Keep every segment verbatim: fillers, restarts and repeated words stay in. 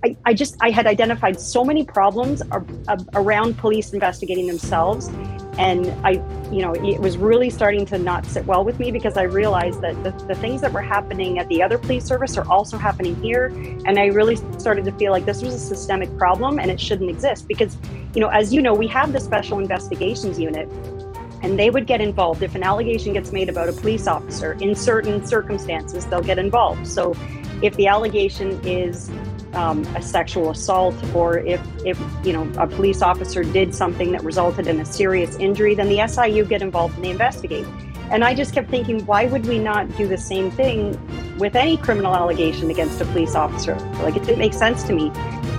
I, I just, I had identified so many problems ar- ar- around police investigating themselves. And I, you know, it was really starting to not sit well with me because I realized that the, the things that were happening at the other police service are also happening here. And I really started to feel like this was a systemic problem and it shouldn't exist because, you know, as you know, we have the Special Investigations Unit and they would get involved. If an allegation gets made about a police officer, in certain circumstances, they'll get involved. So if the allegation is Um, a sexual assault, or if, if you know a police officer did something that resulted in a serious injury, then the S I U get involved and they investigate. And I just kept thinking, why would we not do the same thing with any criminal allegation against a police officer? Like, it didn't make sense to me.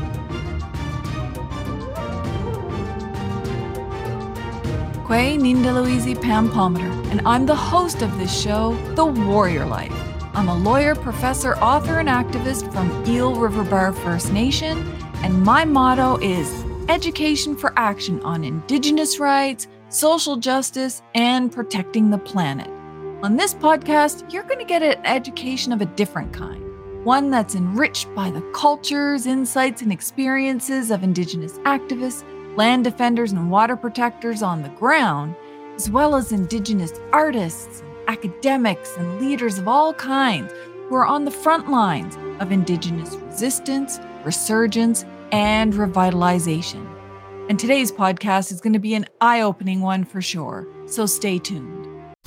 Kwe Nindaluizi Pam Palmater, and I'm the host of this show, The Warrior Life. I'm a lawyer, professor, author, and activist from Eel River Bar First Nation, and my motto is education for action on Indigenous rights, social justice, and protecting the planet. On this podcast, you're going to get an education of a different kind, one that's enriched by the cultures, insights, and experiences of Indigenous activists, land defenders, and water protectors on the ground, as well as Indigenous artists, academics, and leaders of all kinds who are on the front lines of Indigenous resistance, resurgence, and revitalization. And today's podcast is going to be an eye-opening one for sure, so stay tuned.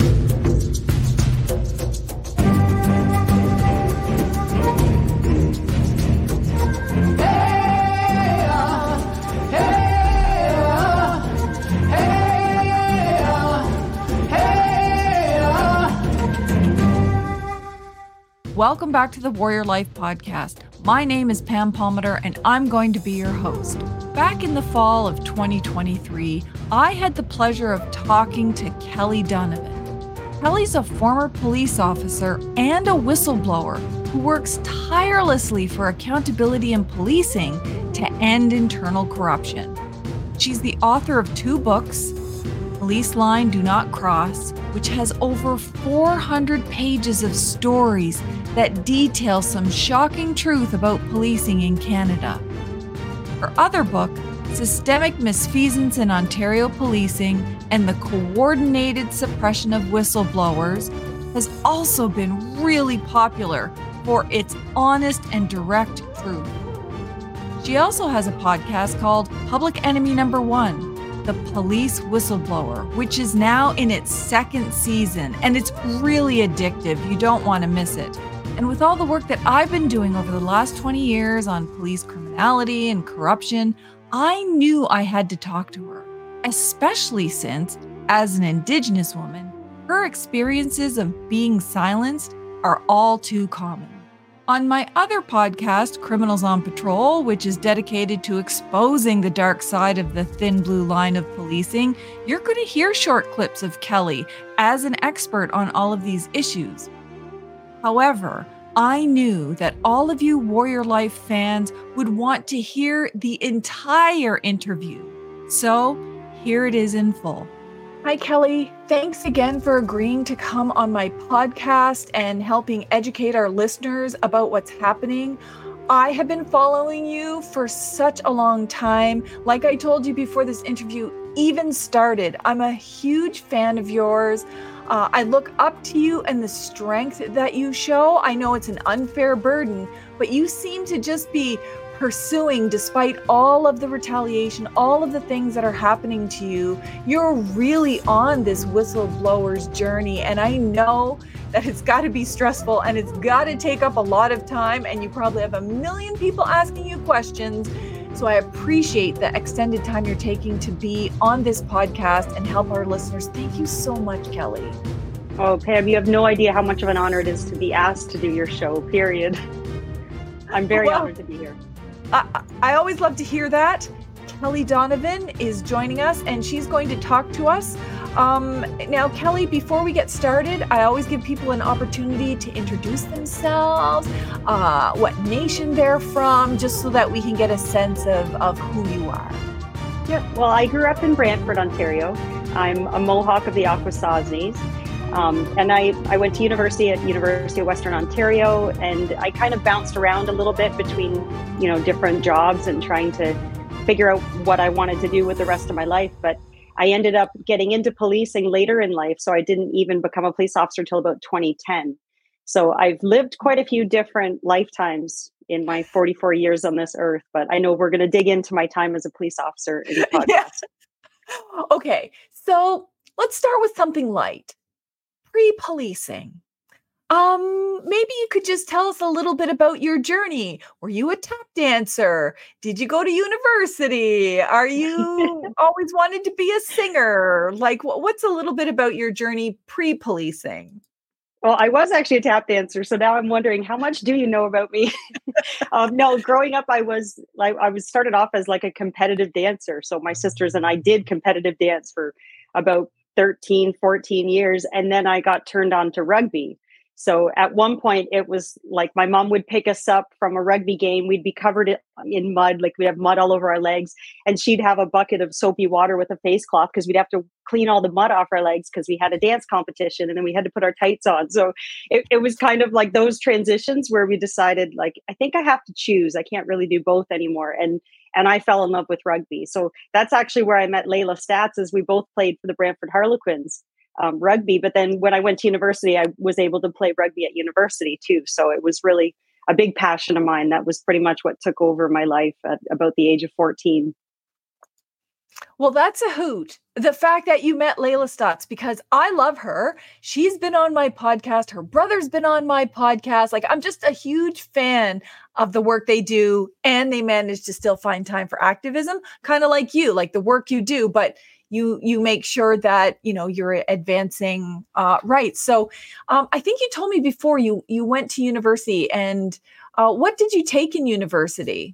Welcome back to the Warrior Life podcast. My name is Pam Palmater, and I'm going to be your host. Back in the fall of twenty twenty-three, I had the pleasure of talking to Kelly Donovan. Kelly's a former police officer and a whistleblower who works tirelessly for accountability in policing to end internal corruption. She's the author of two books, Police Line Do Not Cross, which has over four hundred pages of stories that detail some shocking truth about policing in Canada. Her other book, Systemic Misfeasance in Ontario Policing and the Coordinated Suppression of Whistleblowers, has also been really popular for its honest and direct truth. She also has a podcast called Public Enemy Number One, The Police Whistleblower, which is now in its second season, and it's really addictive. You don't want to miss it. And with all the work that I've been doing over the last twenty years on police criminality and corruption, I knew I had to talk to her, especially since, as an Indigenous woman, her experiences of being silenced are all too common. On my other podcast, Criminals on Patrol, which is dedicated to exposing the dark side of the thin blue line of policing, you're going to hear short clips of Kelly as an expert on all of these issues. However, I knew that all of you Warrior Life fans would want to hear the entire interview. So here it is in full. Hi, Kelly. Thanks again for agreeing to come on my podcast and helping educate our listeners about what's happening. I have been following you for such a long time. Like I told you before this interview even started, I'm a huge fan of yours. Uh, I look up to you and the strength that you show. I know it's an unfair burden, but you seem to just be pursuing, despite all of the retaliation, all of the things that are happening to you. You're really on this whistleblower's journey, and I know that it's got to be stressful and it's got to take up a lot of time, and you probably have a million people asking you questions. So I appreciate the extended time you're taking to be on this podcast and help our listeners. Thank you so much, Kelly. Oh, Pam, you have no idea how much of an honor it is to be asked to do your show, period. I'm very well, honored to be here. I, I always love to hear that. Kelly Donovan is joining us, and she's going to talk to us. Um, now, Kelly, before we get started, I always give people an opportunity to introduce themselves, uh, what nation they're from, just so that we can get a sense of, of who you are. Yeah, well, I grew up in Brantford, Ontario. I'm a Mohawk of the Akwesasnes. Um, and I, I went to university at University of Western Ontario, and I kind of bounced around a little bit between, you know, different jobs and trying to figure out what I wanted to do with the rest of my life. But I ended up getting into policing later in life. So I didn't even become a police officer until about twenty ten. So I've lived quite a few different lifetimes in my forty-four years on this earth, but I know we're going to dig into my time as a police officer in the podcast. Yeah. Okay. So let's start with something light. Pre-policing. Um, maybe you could just tell us a little bit about your journey. Were you a tap dancer? Did you go to university? Are you always wanted to be a singer? Like, what's a little bit about your journey pre-policing? Well, I was actually a tap dancer, so now I'm wondering, how much do you know about me? um, no, growing up, I was like, I was started off as like a competitive dancer. So my sisters and I did competitive dance for about thirteen, fourteen years. And then I got turned on to rugby. So at one point it was like my mom would pick us up from a rugby game. We'd be covered in mud, like we'd have mud all over our legs. And she'd have a bucket of soapy water with a face cloth because we'd have to clean all the mud off our legs because we had a dance competition and then we had to put our tights on. So it, it was kind of like those transitions where we decided, like, I think I have to choose. I can't really do both anymore. And And I fell in love with rugby. So that's actually where I met Layla Stats, as we both played for the Brantford Harlequins um, rugby. But then when I went to university, I was able to play rugby at university too. So it was really a big passion of mine. That was pretty much what took over my life at about the age of fourteen. Well, that's a hoot. The fact that you met Layla Stutz, because I love her. She's been on my podcast. Her brother's been on my podcast. Like, I'm just a huge fan of the work they do, and they manage to still find time for activism, kind of like you, like the work you do, but you you make sure that, you know, you're advancing uh, rights. So um, I think you told me before you you went to university, and uh, what did you take in university?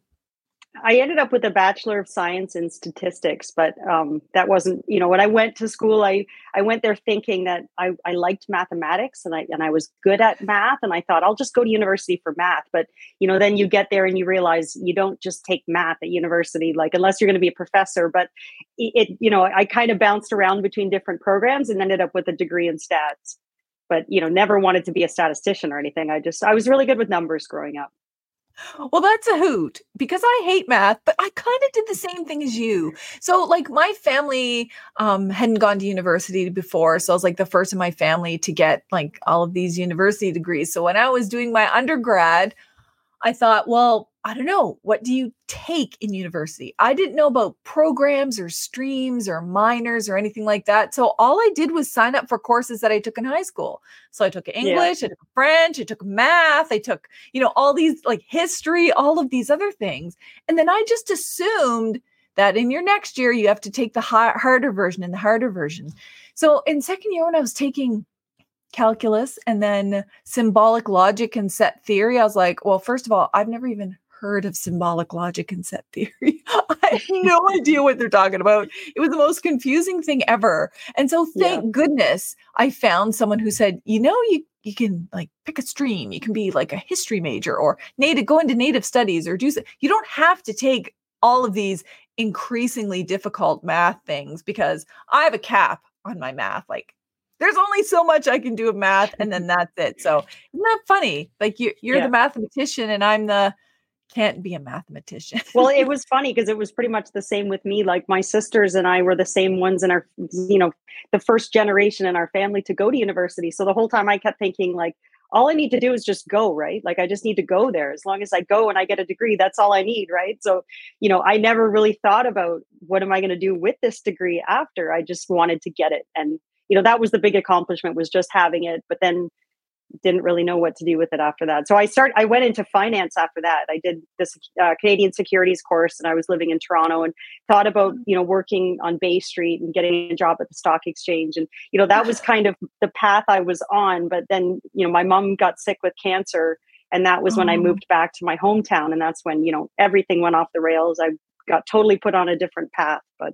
I ended up with a Bachelor of Science in Statistics, but um, that wasn't, you know, when I went to school, I, I went there thinking that I, I liked mathematics and I, and I was good at math. And I thought, I'll just go to university for math. But, you know, then you get there and you realize you don't just take math at university, like, unless you're going to be a professor. But it, it, you know, I kind of bounced around between different programs and ended up with a degree in stats, but, you know, never wanted to be a statistician or anything. I just, I was really good with numbers growing up. Well, that's a hoot, because I hate math, but I kind of did the same thing as you. So like my family um, hadn't gone to university before. So I was like the first in my family to get like all of these university degrees. So when I was doing my undergrad, I thought, well, I don't know, what do you take in university? I didn't know about programs or streams or minors or anything like that. So all I did was sign up for courses that I took in high school. So I took English, yeah. I took French, I took math, I took, you know, all these like history, all of these other things. And then I just assumed that in your next year, you have to take the hard, harder version and the harder version. So in second year, when I was taking calculus and then symbolic logic and set theory, I was like, well, first of all, I've never even heard of symbolic logic and set theory. I have no idea what they're talking about. It was the most confusing thing ever. And so thank yeah. goodness I found someone who said, you know, you, you can like pick a stream. You can be like a history major or native, go into native studies or do, you don't have to take all of these increasingly difficult math things, because I have a cap on my math. Like, there's only so much I can do of math, and then that's it. So isn't that funny? Like you, you're yeah. the mathematician and I'm the can't be a mathematician. Well, it was funny because it was pretty much the same with me. Like my sisters and I were the same ones in our, you know, the first generation in our family to go to university. So the whole time I kept thinking like, all I need to do is just go, right? Like I just need to go there. As long as I go and I get a degree, that's all I need, right? So, you know, I never really thought about what am I going to do with this degree after. I just wanted to get it. And, you know, that was the big accomplishment, was just having it. But then didn't really know what to do with it after that. So I start, I went into finance after that. I did this uh, Canadian securities course, and I was living in Toronto and thought about, you know, working on Bay Street and getting a job at the stock exchange. And, you know, that was kind of the path I was on. But then, you know, my mom got sick with cancer, and that was when I moved back to my hometown. And that's when, you know, everything went off the rails. I got totally put on a different path, but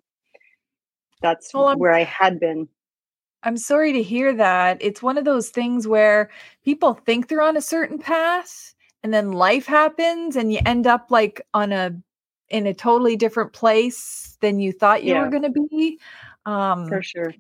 that's well, where I had been. I'm sorry to hear that. It's one of those things where people think they're on a certain path and then life happens and you end up like on a, in a totally different place than you thought you yeah. were going to be. Um, For sure. So,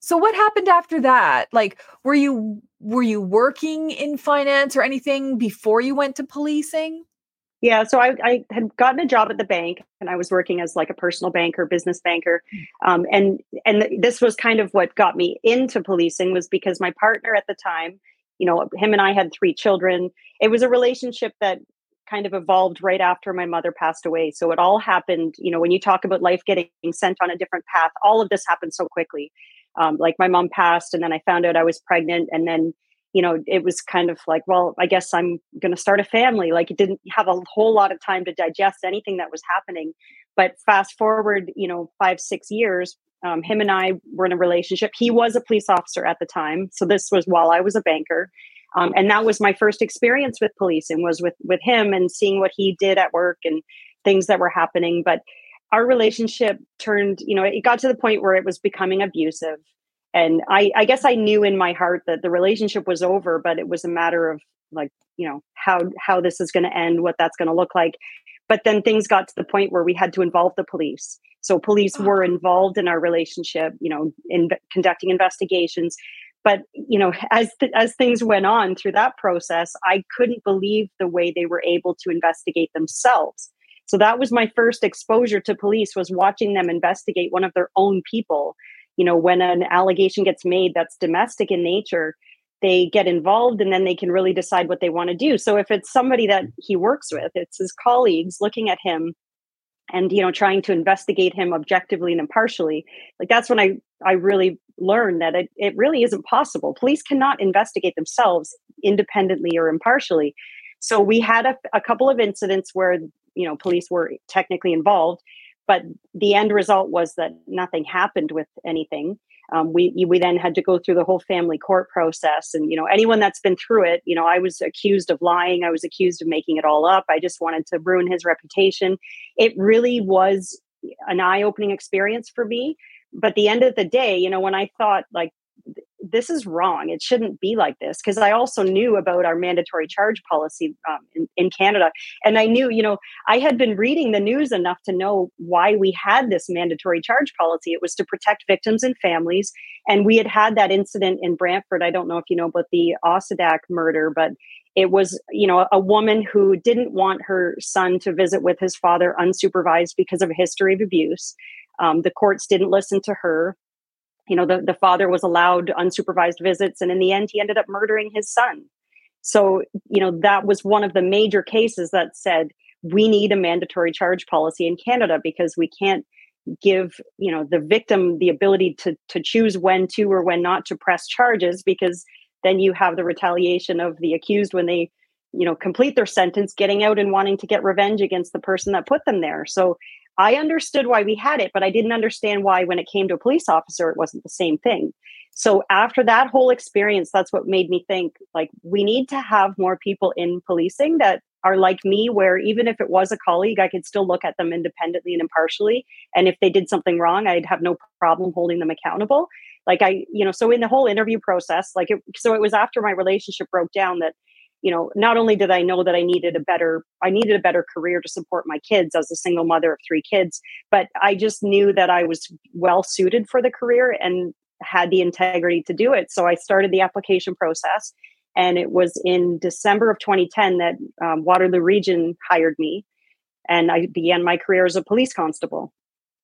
So what happened after that? Like, were you were you working in finance or anything before you went to policing? Yeah, so I, I had gotten a job at the bank, and I was working as like a personal banker, business banker, um, and and this was kind of what got me into policing, was because my partner at the time, you know, him and I had three children. It was a relationship that kind of evolved right after my mother passed away. So it all happened, you know, when you talk about life getting sent on a different path, all of this happened so quickly. Um, like my mom passed, and then I found out I was pregnant, and then you know, it was kind of like, well, I guess I'm going to start a family. Like, it didn't have a whole lot of time to digest anything that was happening. But fast forward, you know, five, six years, um, him and I were in a relationship. He was a police officer at the time. So this was while I was a banker. Um, and that was my first experience with policing, was with, with him and seeing what he did at work and things that were happening. But our relationship turned, you know, it got to the point where it was becoming abusive. And I, I guess I knew in my heart that the relationship was over, but it was a matter of like, you know, how how this is going to end, what that's going to look like. But then things got to the point where we had to involve the police. So police Oh. were involved in our relationship, you know, in conducting investigations. But you know, as th- as things went on through that process, I couldn't believe the way they were able to investigate themselves. So that was my first exposure to police, was watching them investigate one of their own people. You know, when an allegation gets made that's domestic in nature, they get involved, and then they can really decide what they want to do. So if it's somebody that he works with, it's his colleagues looking at him and, you know, trying to investigate him objectively and impartially. Like, that's when I, I really learned that it, it really isn't possible. Police cannot investigate themselves independently or impartially. So we had a, a couple of incidents where, you know, police were technically involved, but the end result was that nothing happened with anything. Um, we we then had to go through the whole family court process, and you know, anyone that's been through it, you know, I was accused of lying, I was accused of making it all up. I just wanted to ruin his reputation. It really was an eye-opening experience for me. But at the end of the day, you know, when I thought like, this is wrong, it shouldn't be like this, because I also knew about our mandatory charge policy um, in, in Canada. And I knew, you know, I had been reading the news enough to know why we had this mandatory charge policy. It was to protect victims and families. And we had had that incident in Brantford. I don't know if you know about the Osadak murder, but it was, you know, a woman who didn't want her son to visit with his father unsupervised because of a history of abuse. Um, the courts didn't listen to her. You know, the, the father was allowed unsupervised visits, and in the end, he ended up murdering his son. So, you know, that was one of the major cases that said we need a mandatory charge policy in Canada, because we can't give, you know, the victim the ability to to choose when to or when not to press charges, because then you have the retaliation of the accused when they, you know, complete their sentence, getting out and wanting to get revenge against the person that put them there. So I understood why we had it, but I didn't understand why when it came to a police officer, it wasn't the same thing. So after that whole experience, that's what made me think, like, we need to have more people in policing that are like me, where even if it was a colleague, I could still look at them independently and impartially. And if they did something wrong, I'd have no problem holding them accountable. Like I, you know, so in the whole interview process, like, it, so it was after my relationship broke down that, you know, not only did I know that I needed a better, I needed a better career to support my kids as a single mother of three kids, but I just knew that I was well suited for the career and had the integrity to do it. So I started the application process, and it was in December of twenty ten that um, Waterloo Region hired me, and I began my career as a police constable.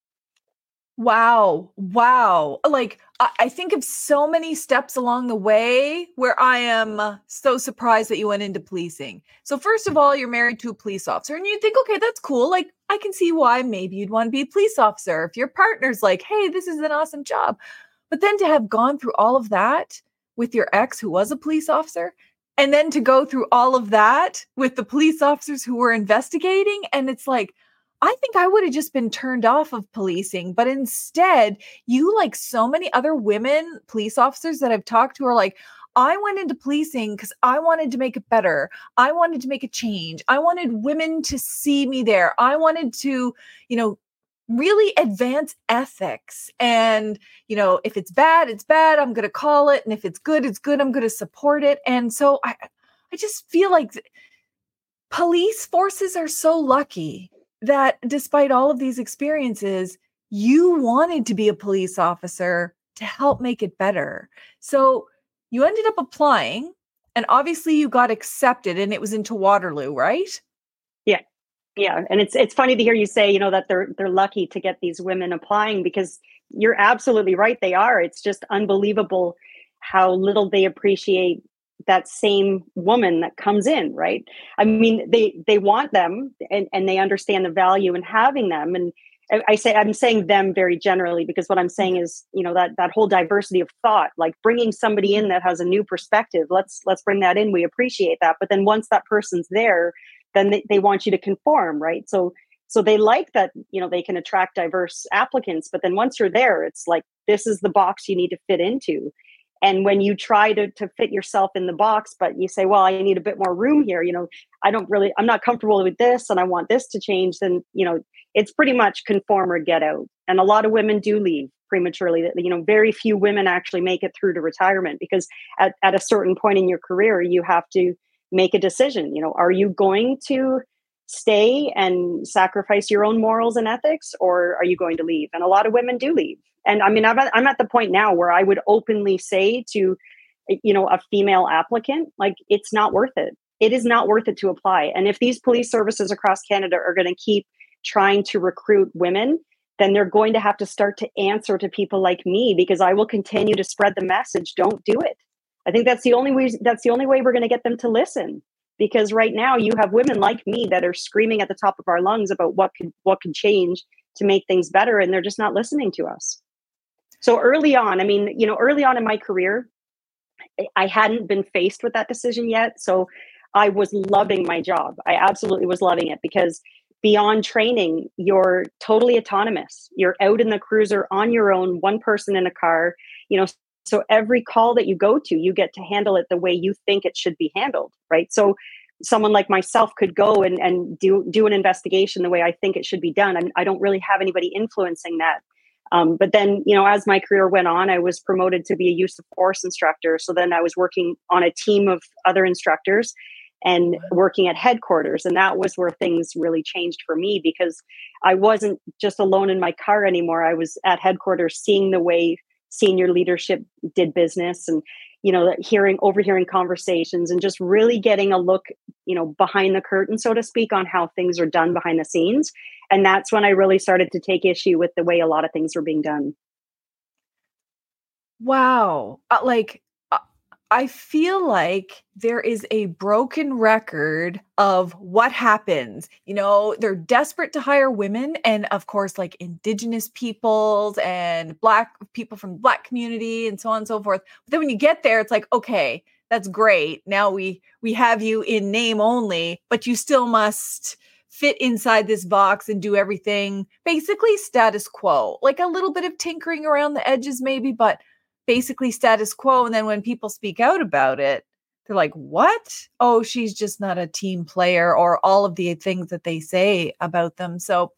Wow. Wow. Like, I, I think of so many steps along the way where I am uh, so surprised that you went into policing. So first of all, you're married to a police officer, and you think, okay, that's cool. Like, I can see why maybe you'd want to be a police officer if your partner's like, hey, this is an awesome job. But then to have gone through all of that with your ex who was a police officer, and then to go through all of that with the police officers who were investigating, and it's like, I think I would have just been turned off of policing, but instead, you, like so many other women police officers that I've talked to, are like, I went into policing because I wanted to make it better. I wanted to make a change. I wanted women to see me there. I wanted to, you know, really advance ethics. And, you know, if it's bad, it's bad. I'm going to call it. And if it's good, it's good. I'm going to support it. And so I, I just feel like th- police forces are so lucky that despite all of these experiences, you wanted to be a police officer to help make it better. So you ended up applying, and obviously you got accepted, and it was into Waterloo, right? Yeah. Yeah. And it's it's funny to hear you say, you know, that they're they're lucky to get these women applying, because you're absolutely right. They are. It's just unbelievable how little they appreciate that same woman that comes in, right? I mean, they they want them, and, and they understand the value in having them. And I, I say I'm saying them very generally, because what I'm saying is, you know, that that whole diversity of thought, like bringing somebody in that has a new perspective. Let's let's bring that in. We appreciate that. But then once that person's there, then they, they want you to conform, right? So so they like that, you know, they can attract diverse applicants, but then once you're there, it's like, this is the box you need to fit into. And when you try to to fit yourself in the box, but you say, well, I need a bit more room here, you know, I don't really, I'm not comfortable with this and I want this to change, then, you know, it's pretty much conform or get out. And a lot of women do leave prematurely. You know, very few women actually make it through to retirement, because at, at a certain point in your career, you have to make a decision. You know, are you going to stay and sacrifice your own morals and ethics, or are you going to leave? And a lot of women do leave. And I mean, I'm at, I'm at the point now where I would openly say to, you know, a female applicant, like, it's not worth it. It is not worth it to apply. And if these police services across Canada are going to keep trying to recruit women, then they're going to have to start to answer to people like me, because I will continue to spread the message. Don't do it. I think that's the only way, that's the only way we're going to get them to listen. Because right now you have women like me that are screaming at the top of our lungs about what could, what could change to make things better. And they're just not listening to us. So early on, I mean, you know, early on in my career, I hadn't been faced with that decision yet. So I was loving my job. I absolutely was loving it, because beyond training, you're totally autonomous. You're out in the cruiser on your own, one person in a car, you know, so every call that you go to, you get to handle it the way you think it should be handled, right? So someone like myself could go and, and do, do an investigation the way I think it should be done. I, I don't really have anybody influencing that. Um, but then, you know, as my career went on, I was promoted to be a use of force instructor. So then I was working on a team of other instructors and working at headquarters. And that was where things really changed for me, because I wasn't just alone in my car anymore. I was at headquarters, seeing the way senior leadership did business, and, you know, hearing, overhearing conversations, and just really getting a look, you know, behind the curtain, so to speak, on how things are done behind the scenes. And that's when I really started to take issue with the way a lot of things were being done. Wow. Uh, like, uh, I feel like there is a broken record of what happens. You know, they're desperate to hire women, and of course, like Indigenous peoples and Black people from the Black community and so on and so forth. But then when you get there, it's like, okay, that's great. Now we we have you in name only, but you still must fit inside this box and do everything basically status quo, like a little bit of tinkering around the edges maybe, but basically status quo. And then when people speak out about it, they're like, what? Oh, she's just not a team player, or all of the things that they say about them. So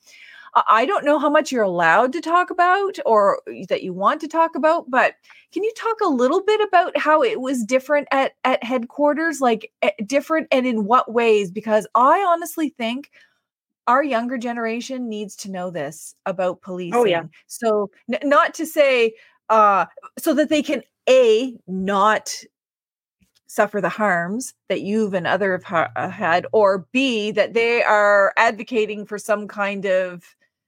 I don't know how much you're allowed to talk about or that you want to talk about, but can you talk a little bit about how it was different at, at headquarters, like different, and in what ways? Because I honestly think our younger generation needs to know this about policing. Oh, yeah. So n- not to say, uh, so that they can, A, not suffer the harms that you've and other have ha- had, or B, that they are advocating for some kind of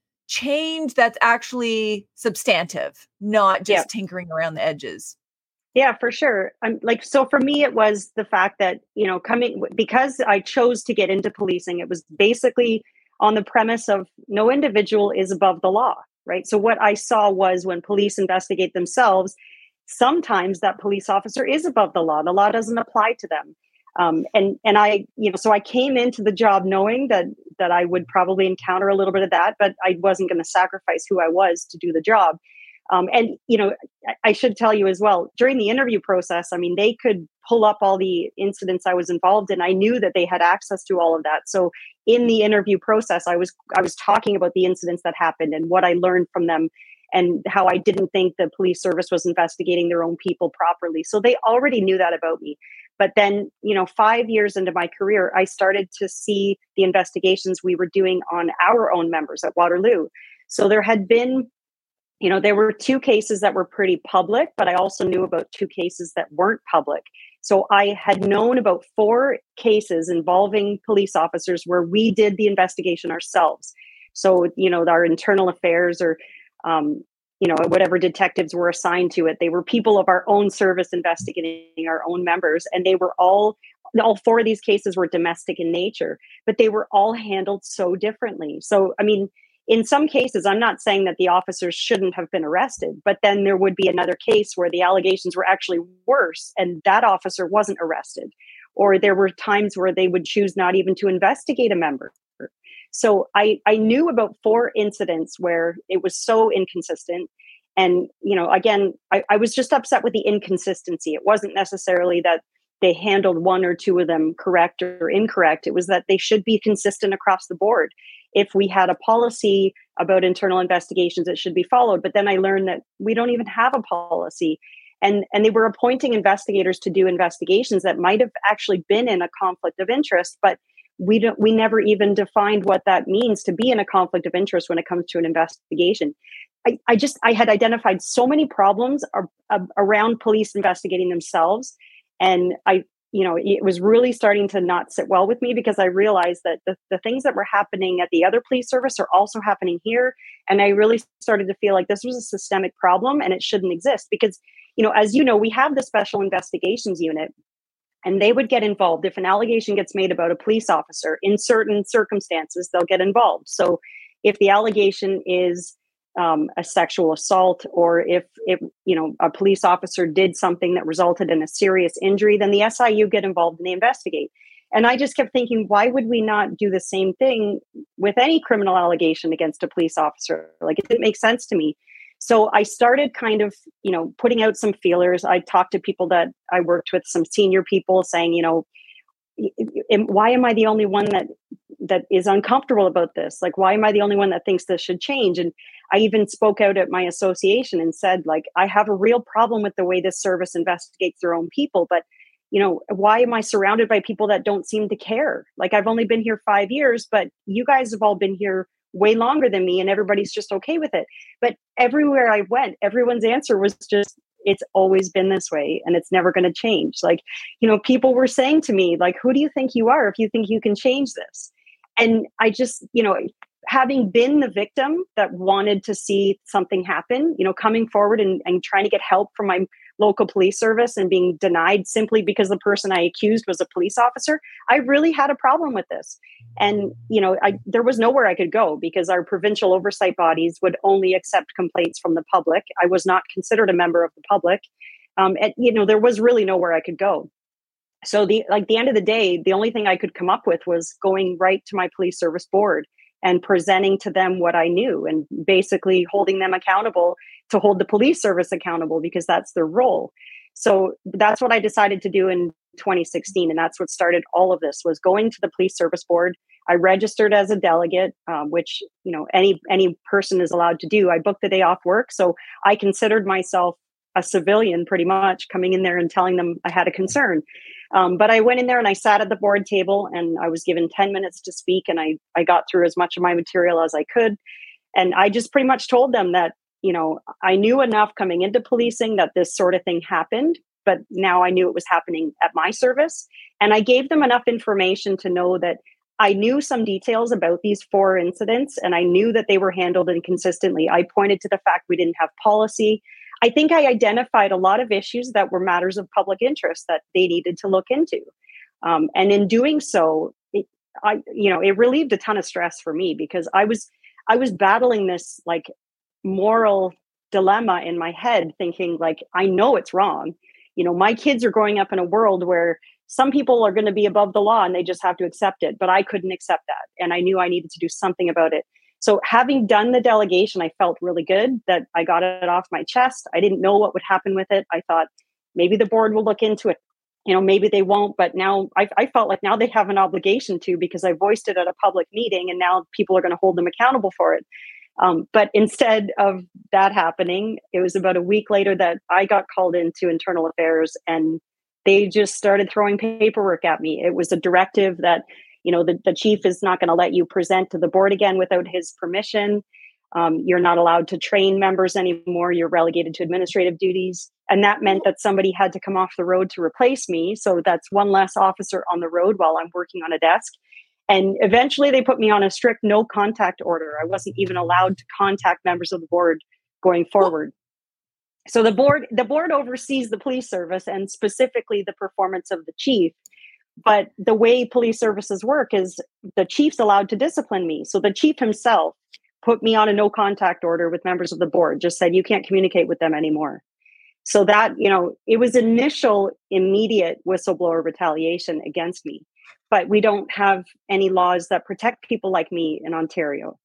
change that's actually substantive, not just Yeah. tinkering around the edges. Yeah, for sure. I'm like, so for me, it was the fact that, you know, coming, because I chose to get into policing, it was basically on the premise of no individual is above the law, right? So what I saw was, when police investigate themselves, sometimes that police officer is above the law. The law doesn't apply to them. Um, and and I, you know, so I came into the job knowing that that I would probably encounter a little bit of that, but I wasn't going to sacrifice who I was to do the job. Um, and, you know, I, I should tell you as well, during the interview process, I mean, they could pull up all the incidents I was involved in. I knew that they had access to all of that. So in the interview process, I was I was talking about the incidents that happened and what I learned from them, and how I didn't think the police service was investigating their own people properly. So they already knew that about me. But then, you know, five years into my career, I started to see the investigations we were doing on our own members at Waterloo. So there had been, you know, there were two cases that were pretty public, but I also knew about two cases that weren't public. So I had known about four cases involving police officers where we did the investigation ourselves. So, you know, our internal affairs or, um, you know, whatever detectives were assigned to it, they were people of our own service investigating our own members. And they were all, all four of these cases were domestic in nature, but they were all handled so differently. So, I mean, in some cases, I'm not saying that the officers shouldn't have been arrested, but then there would be another case where the allegations were actually worse and that officer wasn't arrested. Or there were times where they would choose not even to investigate a member. So I, I knew about four incidents where it was so inconsistent. And, you know, again, I, I was just upset with the inconsistency. It wasn't necessarily that they handled one or two of them correct or incorrect. It was that they should be consistent across the board. If we had a policy about internal investigations, it should be followed. But then I learned that we don't even have a policy. And, and they were appointing investigators to do investigations that might have actually been in a conflict of interest, but we don't, we never even defined what that means to be in a conflict of interest when it comes to an investigation. I, I just, I had identified so many problems ar- ar- around police investigating themselves. And I, you know, it was really starting to not sit well with me because I realized that the, the things that were happening at the other police service are also happening here. And I really started to feel like this was a systemic problem and it shouldn't exist because, you know, as you know, we have the special investigations unit and they would get involved. If an allegation gets made about a police officer in certain circumstances, they'll get involved. So if the allegation is Um, a sexual assault, or if if you know a police officer did something that resulted in a serious injury, then the S I U get involved and they investigate. And I just kept thinking, why would we not do the same thing with any criminal allegation against a police officer? Like it didn't make sense to me. So I started kind of, you know, putting out some feelers. I talked to people that I worked with, some senior people, saying, you know, why am I the only one that that is uncomfortable about this? Like, why am I the only one that thinks this should change? And I even spoke out at my association and said, like, I have a real problem with the way this service investigates their own people. But, you know, why am I surrounded by people that don't seem to care? Like, I've only been here five years, but you guys have all been here way longer than me and everybody's just okay with it. But everywhere I went, everyone's answer was just, it's always been this way and it's never going to change. Like, you know, people were saying to me, like, who do you think you are if you think you can change this? And I just, you know, having been the victim that wanted to see something happen, you know, coming forward and, and trying to get help from my local police service and being denied simply because the person I accused was a police officer, I really had a problem with this. And, you know, I, there was nowhere I could go because our provincial oversight bodies would only accept complaints from the public. I was not considered a member of the public. Um, and, you know, there was really nowhere I could go. So the like the end of the day, the only thing I could come up with was going right to my police service board and presenting to them what I knew and basically holding them accountable to hold the police service accountable because that's their role. So that's what I decided to do in twenty sixteen. And that's what started all of this, was going to the police service board. I registered as a delegate, um, which, you know, any any person is allowed to do. I booked the day off work. So I considered myself a civilian pretty much, coming in there and telling them I had a concern. Um, but I went in there and I sat at the board table and I was given ten minutes to speak, and I, I got through as much of my material as I could. And I just pretty much told them that, you know, I knew enough coming into policing that this sort of thing happened, but now I knew it was happening at my service. And I gave them enough information to know that I knew some details about these four incidents, and I knew that they were handled inconsistently. I pointed to the fact we didn't have policy. I think I identified a lot of issues that were matters of public interest that they needed to look into. Um, and in doing so, it, I, you know, it relieved a ton of stress for me because I was, I was battling this like moral dilemma in my head, thinking like, I know it's wrong. You know, my kids are growing up in a world where some people are going to be above the law and they just have to accept it. But I couldn't accept that. And I knew I needed to do something about it. So having done the delegation, I felt really good that I got it off my chest. I didn't know what would happen with it. I thought maybe the board will look into it. You know, maybe they won't. But now I, I felt like now they have an obligation to, because I voiced it at a public meeting and now people are going to hold them accountable for it. Um, but instead of that happening, it was about a week later that I got called into internal affairs and they just started throwing paperwork at me. It was a directive that, you know, the, the chief is not going to let you present to the board again without his permission. Um, you're not allowed to train members anymore. You're relegated to administrative duties. And that meant that somebody had to come off the road to replace me. So that's one less officer on the road while I'm working on a desk. And eventually they put me on a strict no contact order. I wasn't even allowed to contact members of the board going forward. So the board, the board oversees the police service and specifically the performance of the chief. But the way police services work is the chief's allowed to discipline me. So the chief himself put me on a no contact order with members of the board, just said, you can't communicate with them anymore. So that, you know, it was initial immediate whistleblower retaliation against me, but we don't have any laws that protect people like me in Ontario.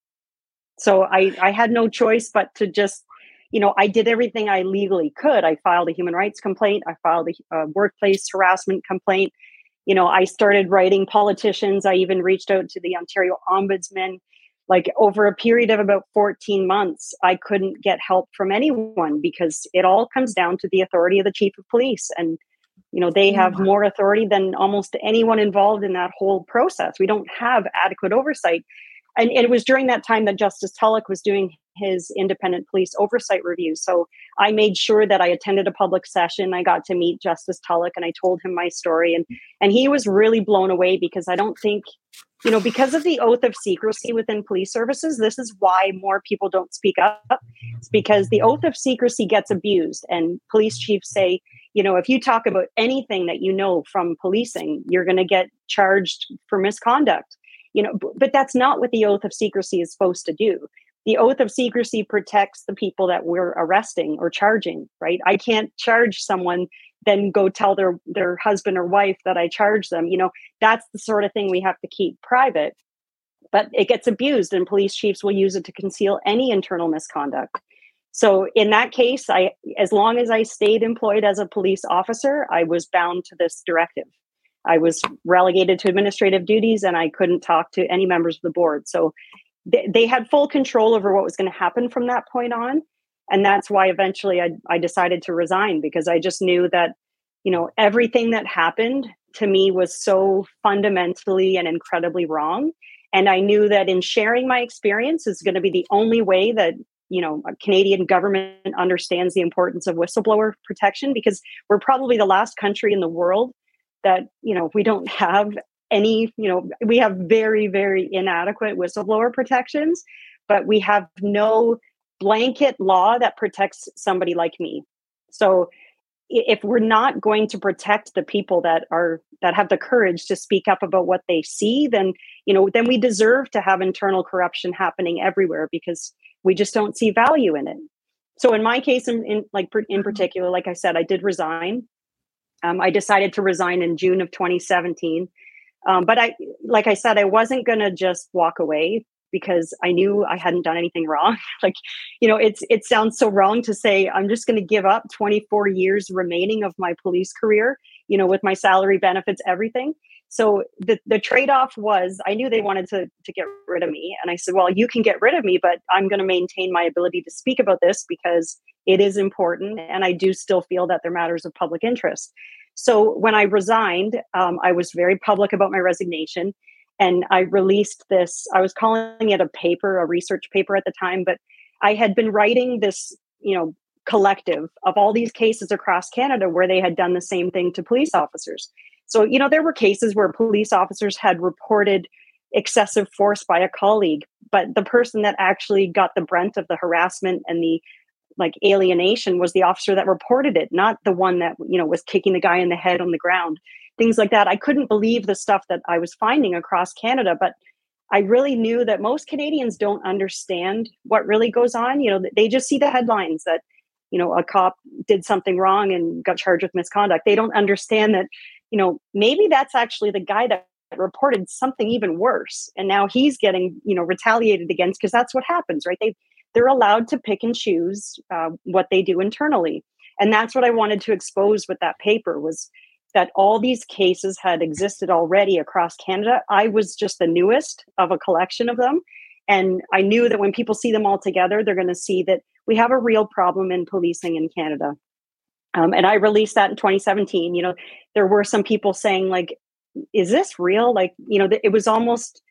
So I, I had no choice but to just, you know, I did everything I legally could. I filed a human rights complaint. I filed a, a workplace harassment complaint. You know, I started writing politicians. I even reached out to the Ontario Ombudsman. Like over a period of about fourteen months, I couldn't get help from anyone because it all comes down to the authority of the chief of police. And, you know, they have more authority than almost anyone involved in that whole process. We don't have adequate oversight. And it was during that time that Justice Tulloch was doing his independent police oversight review. So I made sure that I attended a public session. I got to meet Justice Tulloch and I told him my story. And, and he was really blown away because I don't think, you know, because of the oath of secrecy within police services, this is why more people don't speak up. It's because the oath of secrecy gets abused and police chiefs say, you know, if you talk about anything that you know from policing, you're going to get charged for misconduct. You know, but that's not what the oath of secrecy is supposed to do. The oath of secrecy protects the people that we're arresting or charging, right? I can't charge someone, then go tell their, their husband or wife that I charge them. You know, that's the sort of thing we have to keep private. But it gets abused and police chiefs will use it to conceal any internal misconduct. So in that case, I, as long as I stayed employed as a police officer, I was bound to this directive. I was relegated to administrative duties and I couldn't talk to any members of the board. So they, they had full control over what was going to happen from that point on. And that's why eventually I, I decided to resign because I just knew that, you know, everything that happened to me was so fundamentally and incredibly wrong. And I knew that in sharing my experience is going to be the only way that, you know, a Canadian government understands the importance of whistleblower protection because we're probably the last country in the world that, you know, we don't have any, you know, we have very, very inadequate whistleblower protections, but we have no blanket law that protects somebody like me. So if we're not going to protect the people that are, that have the courage to speak up about what they see, then, you know, then we deserve to have internal corruption happening everywhere because we just don't see value in it. So in my case, in, in like in particular, like I said, I did resign. Um, I decided to resign in June of twenty seventeen. Um, but I, like I said, I wasn't going to just walk away because I knew I hadn't done anything wrong. Like, you know, it's, it sounds so wrong to say, I'm just going to give up twenty-four years remaining of my police career, you know, with my salary, benefits, everything. So the, the trade-off was, I knew they wanted to, to get rid of me. And I said, well, you can get rid of me, but I'm going to maintain my ability to speak about this because it is important. And I do still feel that they're matters of public interest. So when I resigned, um, I was very public about my resignation. And I released this, I was calling it a paper, a research paper at the time, but I had been writing this, you know, collective of all these cases across Canada where they had done the same thing to police officers. So, you know, there were cases where police officers had reported excessive force by a colleague, but the person that actually got the brunt of the harassment and the like alienation was the officer that reported it, not the one that, you know, was kicking the guy in the head on the ground, things like that. I couldn't believe the stuff that I was finding across Canada, but I really knew that most Canadians don't understand what really goes on. You know, they just see the headlines that, you know, a cop did something wrong and got charged with misconduct. They don't understand that, you know, maybe that's actually the guy that reported something even worse. And now he's getting, you know, retaliated against because that's what happens, right? They, they're allowed to pick and choose uh, what they do internally. And that's what I wanted to expose with that paper was that all these cases had existed already across Canada. I was just the newest of a collection of them. And I knew that when people see them all together, they're going to see that we have a real problem in policing in Canada. Um, and I released that in twenty seventeen. You know, there were some people saying like, is this real? Like, you know, it was almost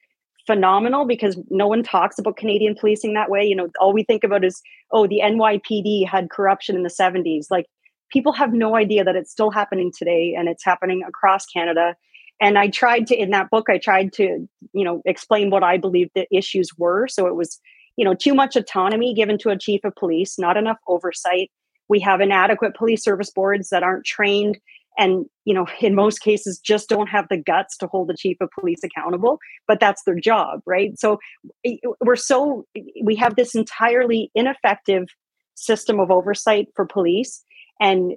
phenomenal because no one talks about Canadian policing that way. You know, all we think about is, oh, the N Y P D had corruption in the seventies. Like, people have no idea that it's still happening today, and it's happening across Canada. And I tried to, in that book, I tried to, you know, explain what I believe the issues were. So it was, you know, too much autonomy given to a chief of police, not enough oversight. We have inadequate police service boards that aren't trained and, you know, in most cases just don't have the guts to hold the chief of police accountable, but that's their job, right? So we're so, we have this entirely ineffective system of oversight for police. And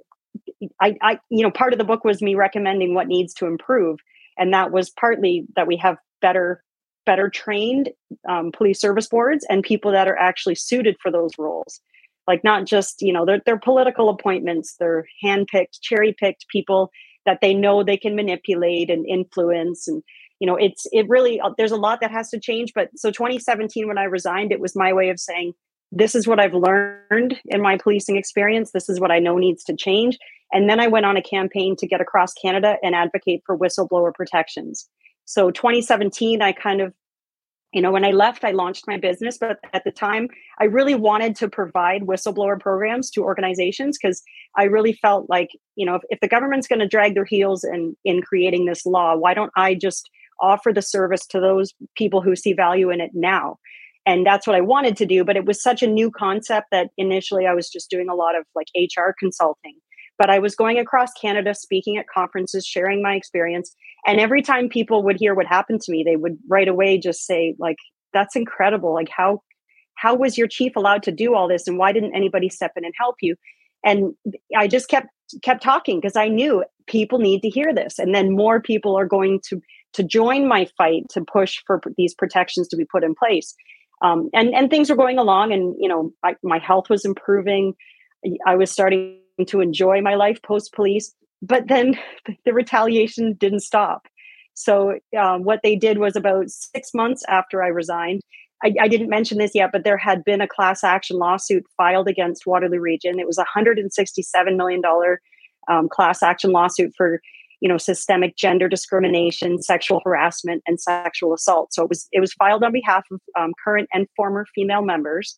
I, I, you know, part of the book was me recommending what needs to improve. And that was partly that we have better, better trained um, police service boards and people that are actually suited for those roles. Like, not just, you know, they're, they're political appointments, they're handpicked, cherry-picked people that they know they can manipulate and influence. And, you know, it's, it really, there's a lot that has to change. But so twenty seventeen, when I resigned, it was my way of saying, this is what I've learned in my policing experience. This is what I know needs to change. And then I went on a campaign to get across Canada and advocate for whistleblower protections. So twenty seventeen, I kind of, you know, when I left, I launched my business. But at the time, I really wanted to provide whistleblower programs to organizations because I really felt like, you know, if, if the government's going to drag their heels in, in creating this law, why don't I just offer the service to those people who see value in it now? And that's what I wanted to do. But it was such a new concept that initially I was just doing a lot of like H R consulting. But I was going across Canada, speaking at conferences, sharing my experience. And every time people would hear what happened to me, they would right away just say, like, that's incredible. Like, how how was your chief allowed to do all this? And why didn't anybody step in and help you? And I just kept kept talking because I knew people need to hear this. And then more people are going to to join my fight to push for these protections to be put in place. Um, and, and things were going along, and, you know, I, my health was improving. I was starting to enjoy my life post-police, but then the retaliation didn't stop. So um, what they did was, about six months after I resigned, I, I didn't mention this yet, but there had been a class action lawsuit filed against Waterloo Region. It was a one hundred sixty-seven million dollars um, class action lawsuit for, you know, systemic gender discrimination, sexual harassment, and sexual assault. So it was it was filed on behalf of um, current and former female members.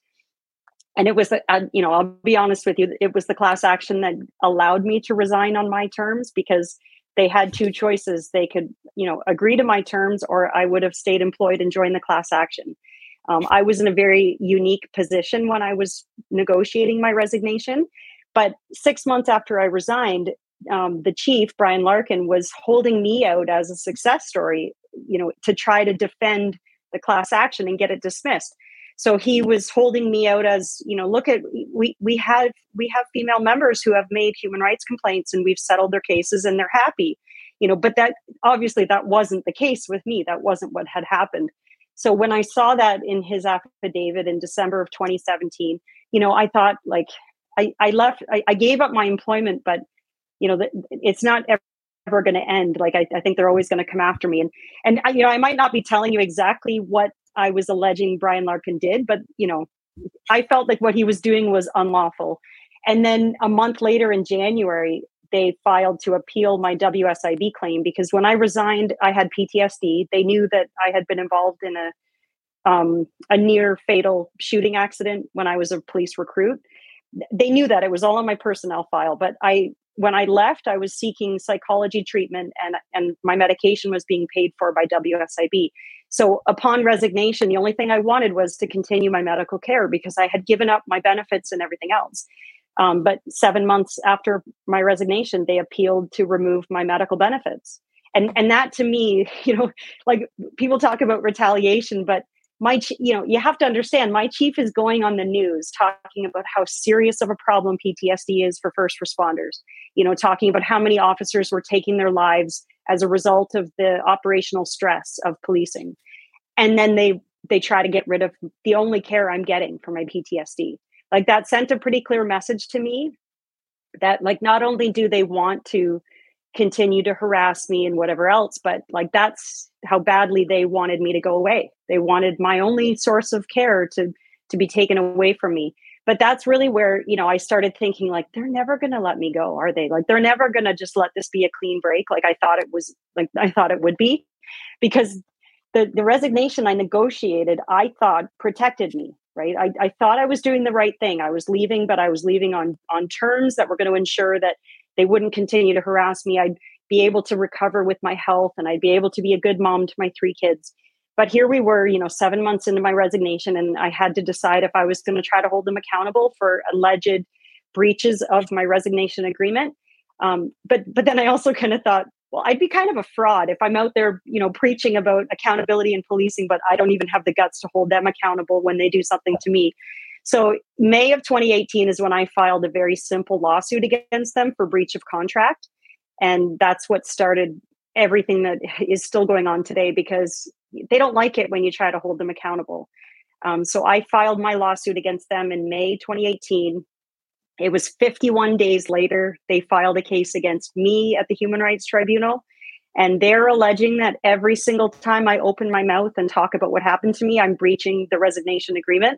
And it was, uh, you know, I'll be honest with you, it was the class action that allowed me to resign on my terms, because they had two choices. They could, you know, agree to my terms, or I would have stayed employed and joined the class action. Um, I was in a very unique position when I was negotiating my resignation. But six months after I resigned, um, the chief, Brian Larkin, was holding me out as a success story, you know, to try to defend the class action and get it dismissed. So he was holding me out as, you know, look at, we we have we have female members who have made human rights complaints and we've settled their cases and they're happy, you know, but that obviously that wasn't the case with me. That wasn't what had happened. So when I saw that in his affidavit in December of twenty seventeen, you know, I thought, like, I, I left, I, I gave up my employment, but, you know, the, it's not ever, ever going to end. Like, I, I think they're always going to come after me. And, and, I, you know, I might not be telling you exactly what I was alleging Brian Larkin did, but, you know, I felt like what he was doing was unlawful. And then a month later in January, they filed to appeal my W S I B claim, because when I resigned, I had P T S D. They knew that I had been involved in a, um, a near fatal shooting accident when I was a police recruit. They knew that. It was all on my personnel file. But I, when I left, I was seeking psychology treatment, and, and my medication was being paid for by W S I B. So upon resignation, the only thing I wanted was to continue my medical care, because I had given up my benefits and everything else. Um, but seven months after my resignation, they appealed to remove my medical benefits. And and that, to me, you know, like, people talk about retaliation, but my, you know, you have to understand, my chief is going on the news talking about how serious of a problem P T S D is for first responders, you know, talking about how many officers were taking their lives as a result of the operational stress of policing. And then they, they try to get rid of the only care I'm getting for my P T S D. Like, that sent a pretty clear message to me that, like, not only do they want to continue to harass me and whatever else, but, like, that's how badly they wanted me to go away. They wanted my only source of care to, to be taken away from me. But that's really where, you know, I started thinking, like, they're never going to let me go, are they? Like, they're never going to just let this be a clean break. Like I thought it was, like I thought it would be, because the, the resignation I negotiated, I thought protected me, right? I, I thought I was doing the right thing. I was leaving, but I was leaving on, on terms that were going to ensure that they wouldn't continue to harass me. I'd be able to recover with my health, and I'd be able to be a good mom to my three kids. But here we were, you know, seven months into my resignation, and I had to decide if I was going to try to hold them accountable for alleged breaches of my resignation agreement. Um, but but then I also kind of thought, well, I'd be kind of a fraud if I'm out there, you know, preaching about accountability and policing, but I don't even have the guts to hold them accountable when they do something to me. So May of twenty eighteen is when I filed a very simple lawsuit against them for breach of contract. And that's what started everything that is still going on today, because they don't like it when you try to hold them accountable. Um, so I filed my lawsuit against them in May twenty eighteen. It was fifty-one days later, they filed a case against me at the Human Rights Tribunal. And they're alleging that every single time I open my mouth and talk about what happened to me, I'm breaching the resignation agreement.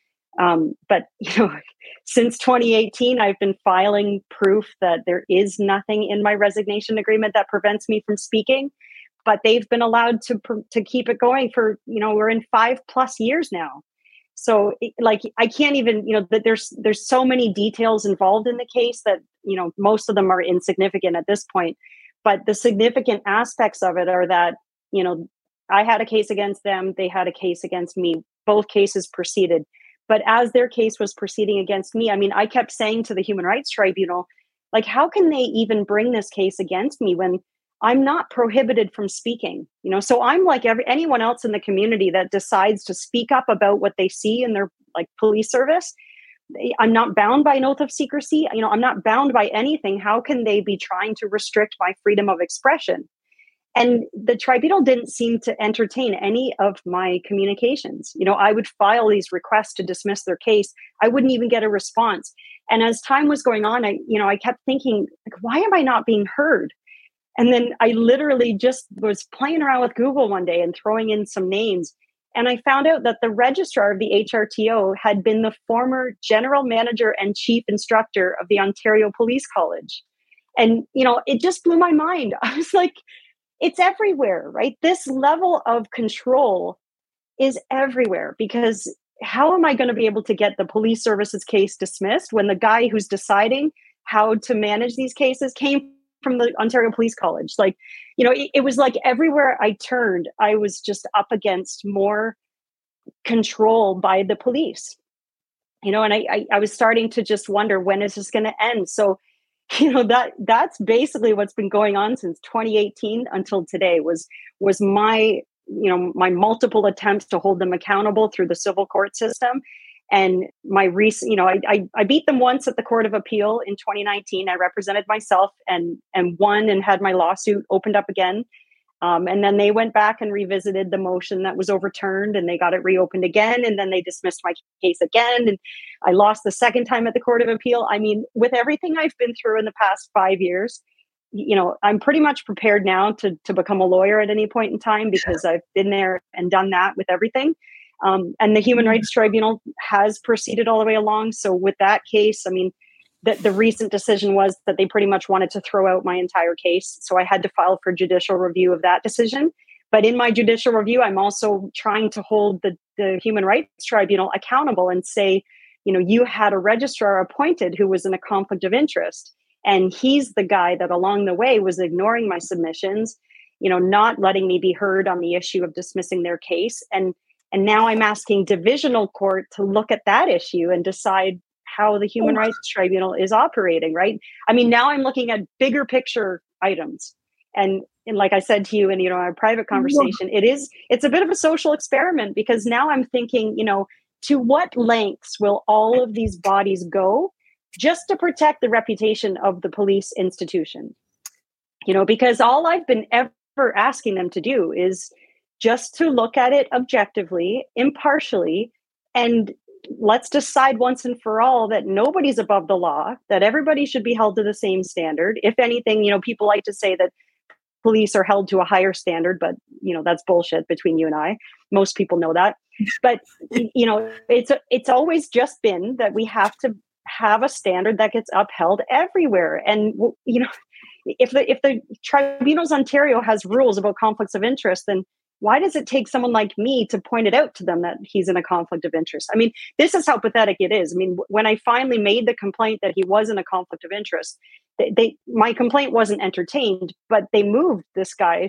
Um, but, you know, since twenty eighteen, I've been filing proof that there is nothing in my resignation agreement that prevents me from speaking. But they've been allowed to to keep it going for, you know, we're in five plus years now. So like, I can't even, you know, that there's, there's so many details involved in the case that, you know, most of them are insignificant at this point, but the significant aspects of it are that, you know, I had a case against them. They had a case against me. Both cases proceeded. But as their case was proceeding against me, I mean, I kept saying to the Human Rights Tribunal, like, how can they even bring this case against me when I'm not prohibited from speaking? You know, so I'm like every, anyone else in the community that decides to speak up about what they see in their like police service. I'm not bound by an oath of secrecy. You know, I'm not bound by anything. How can they be trying to restrict my freedom of expression? And the tribunal didn't seem to entertain any of my communications. You know, I would file these requests to dismiss their case. I wouldn't even get a response. And as time was going on, I, you know, I kept thinking, like, why am I not being heard? And then I literally just was playing around with Google one day and throwing in some names. And I found out that the registrar of the H R T O had been the former general manager and chief instructor of the Ontario Police College. And, you know, it just blew my mind. I was like, it's everywhere, right? This level of control is everywhere, because how am I going to be able to get the police services case dismissed when the guy who's deciding how to manage these cases came from the Ontario Police College? Like, you know, it, it was like everywhere I turned, I was just up against more control by the police, you know, and I, I, I was starting to just wonder, when is this going to end? So, you know, that that's basically what's been going on since twenty eighteen until today was was my, you know, my multiple attempts to hold them accountable through the civil court system. And my recent, you know, I, I I beat them once at the Court of Appeal in twenty nineteen. I represented myself and and won and had my lawsuit opened up again. Um, and then they went back and revisited the motion that was overturned, and they got it reopened again. And then they dismissed my case again. And I lost the second time at the Court of Appeal. I mean, with everything I've been through in the past five years, you know, I'm pretty much prepared now to, to become a lawyer at any point in time, because I've been there and done that with everything. Um, and the Human Rights Tribunal has proceeded all the way along. So with that case, I mean, the, the recent decision was that they pretty much wanted to throw out my entire case. So I had to file for judicial review of that decision. But in my judicial review, I'm also trying to hold the, the Human Rights Tribunal accountable and say, you know, you had a registrar appointed who was in a conflict of interest. And he's the guy that along the way was ignoring my submissions, you know, not letting me be heard on the issue of dismissing their case. And and now I'm asking divisional court to look at that issue and decide how the Human Rights Tribunal is operating, right? I mean, now I'm looking at bigger picture items. And, and like I said to you in, you know, our private conversation, it is, it's a bit of a social experiment, because now I'm thinking, you know, to what lengths will all of these bodies go just to protect the reputation of the police institution? You know, because all I've been ever asking them to do is just to look at it objectively, impartially, and let's decide once and for all that nobody's above the law, that everybody should be held to the same standard. If anything, you know, people like to say that police are held to a higher standard, but, you know, that's bullshit between you and I. Most people know that. But, you know, it's it's always just been that we have to have a standard that gets upheld everywhere. And, you know, if the if the Tribunals Ontario has rules about conflicts of interest, then why does it take someone like me to point it out to them that he's in a conflict of interest? I mean, this is how pathetic it is. I mean, when I finally made the complaint that he was in a conflict of interest, they, they my complaint wasn't entertained, but they moved this guy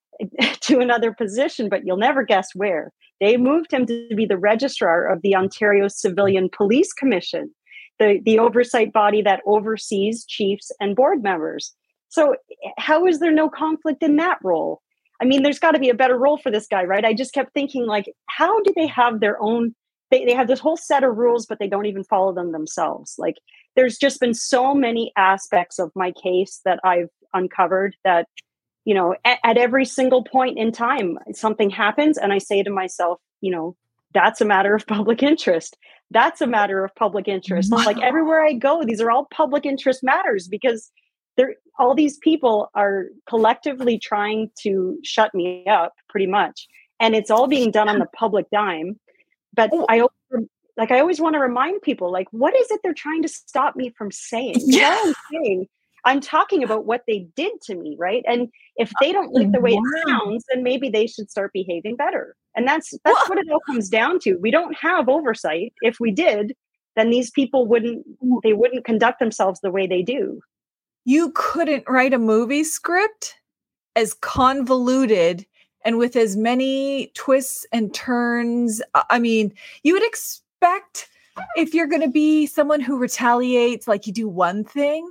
to another position, but you'll never guess where. They moved him to be the registrar of the Ontario Civilian Police Commission, the, the oversight body that oversees chiefs and board members. So how is there no conflict in that role? I mean, there's got to be a better role for this guy, right? I just kept thinking, like, how do they have their own, they, they have this whole set of rules, but they don't even follow them themselves. Like, there's just been so many aspects of my case that I've uncovered that, you know, at, at every single point in time, something happens and I say to myself, you know, that's a matter of public interest. That's a matter of public interest. Wow. Like, everywhere I go, these are all public interest matters because they're, all these people are collectively trying to shut me up pretty much. And it's all being done on the public dime. But I like, I always want to remind people, like, what is it they're trying to stop me from saying? Yeah. All I'm saying, I'm talking about what they did to me, right? And if they don't like the way Wow. it sounds, then maybe they should start behaving better. And that's that's Well, what it all comes down to. We don't have oversight. If we did, then these people wouldn't they wouldn't conduct themselves the way they do. You couldn't write a movie script as convoluted and with as many twists and turns. I mean, you would expect if you're going to be someone who retaliates, like, you do one thing,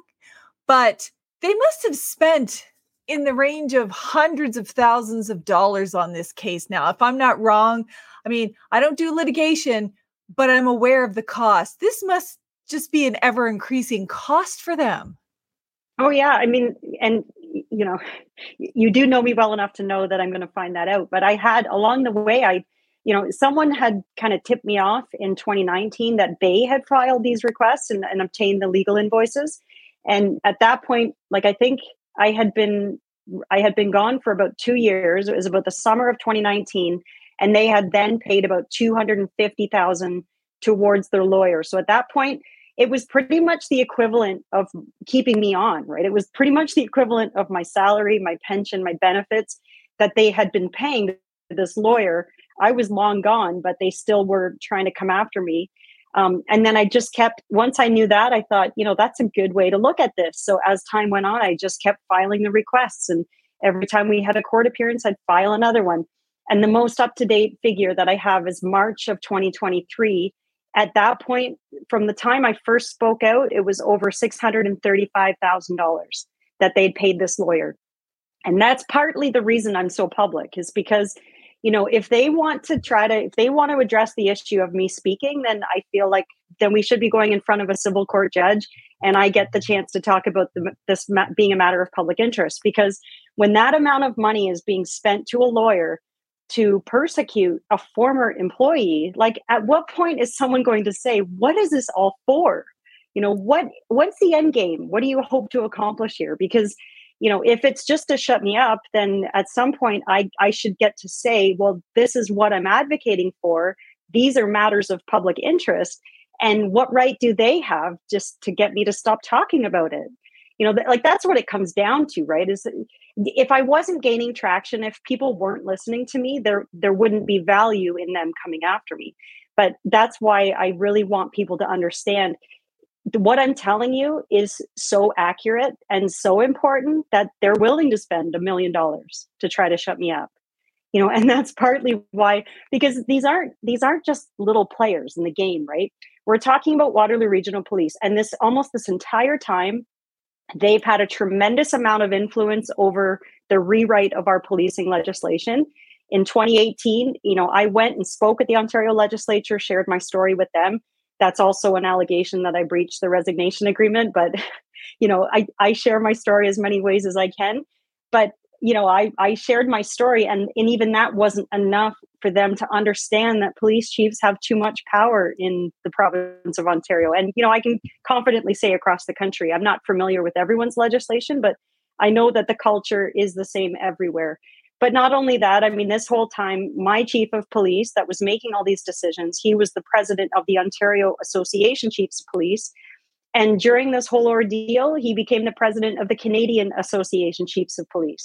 but they must have spent in the range of hundreds of thousands of dollars on this case. Now, if I'm not wrong, I mean, I don't do litigation, but I'm aware of the cost. This must just be an ever increasing cost for them. Oh, yeah. I mean, and, you know, you do know me well enough to know that I'm going to find that out. But I had along the way, I, you know, someone had kind of tipped me off in twenty nineteen that they had filed these requests and, and obtained the legal invoices. And at that point, like, I think I had been, I had been gone for about two years. It was about the summer of twenty nineteen. And they had then paid about two hundred fifty thousand dollars towards their lawyer. So at that point, it was pretty much the equivalent of keeping me on, right? It was pretty much the equivalent of my salary, my pension, my benefits that they had been paying this lawyer. I was long gone, but they still were trying to come after me. Um, and then I just kept, once I knew that, I thought, you know, that's a good way to look at this. So as time went on, I just kept filing the requests. And every time we had a court appearance, I'd file another one. And the most up-to-date figure that I have is March of twenty twenty-three. At that point, from the time I first spoke out, it was over six hundred thirty-five thousand dollars that they'd paid this lawyer. And that's partly the reason I'm so public, is because, you know, if they want to try to, if they want to address the issue of me speaking, then I feel like then we should be going in front of a civil court judge and I get the chance to talk about the, this ma- being a matter of public interest. Because when that amount of money is being spent to a lawyer to persecute a former employee, like, at what point is someone going to say, what is this all for? You know, what what's the end game? What do you hope to accomplish here? Because, you know, if it's just to shut me up, then at some point I, I should get to say, well, this is what I'm advocating for. These are matters of public interest. And what right do they have just to get me to stop talking about it? You know, th- like, that's what it comes down to, right? Is if I wasn't gaining traction, if people weren't listening to me, there there wouldn't be value in them coming after me. But that's why I really want people to understand what I'm telling you is so accurate and so important that they're willing to spend a million dollars to try to shut me up. You know, and that's partly why, because these aren't these aren't just little players in the game, right? We're talking about Waterloo Regional Police, and this almost this entire time, they've had a tremendous amount of influence over the rewrite of our policing legislation. In twenty eighteen, you know, I went and spoke at the Ontario legislature, shared my story with them. That's also an allegation that I breached the resignation agreement. But, you know, I, I share my story as many ways as I can. But, you know, I, I shared my story, and, and even that wasn't enough for them to understand that police chiefs have too much power in the province of Ontario. And, you know, I can confidently say across the country, I'm not familiar with everyone's legislation, but I know that the culture is the same everywhere. But not only that, I mean, this whole time, my chief of police that was making all these decisions, he was the president of the Ontario Association Chiefs of Police. And during this whole ordeal, he became the president of the Canadian Association Chiefs of Police.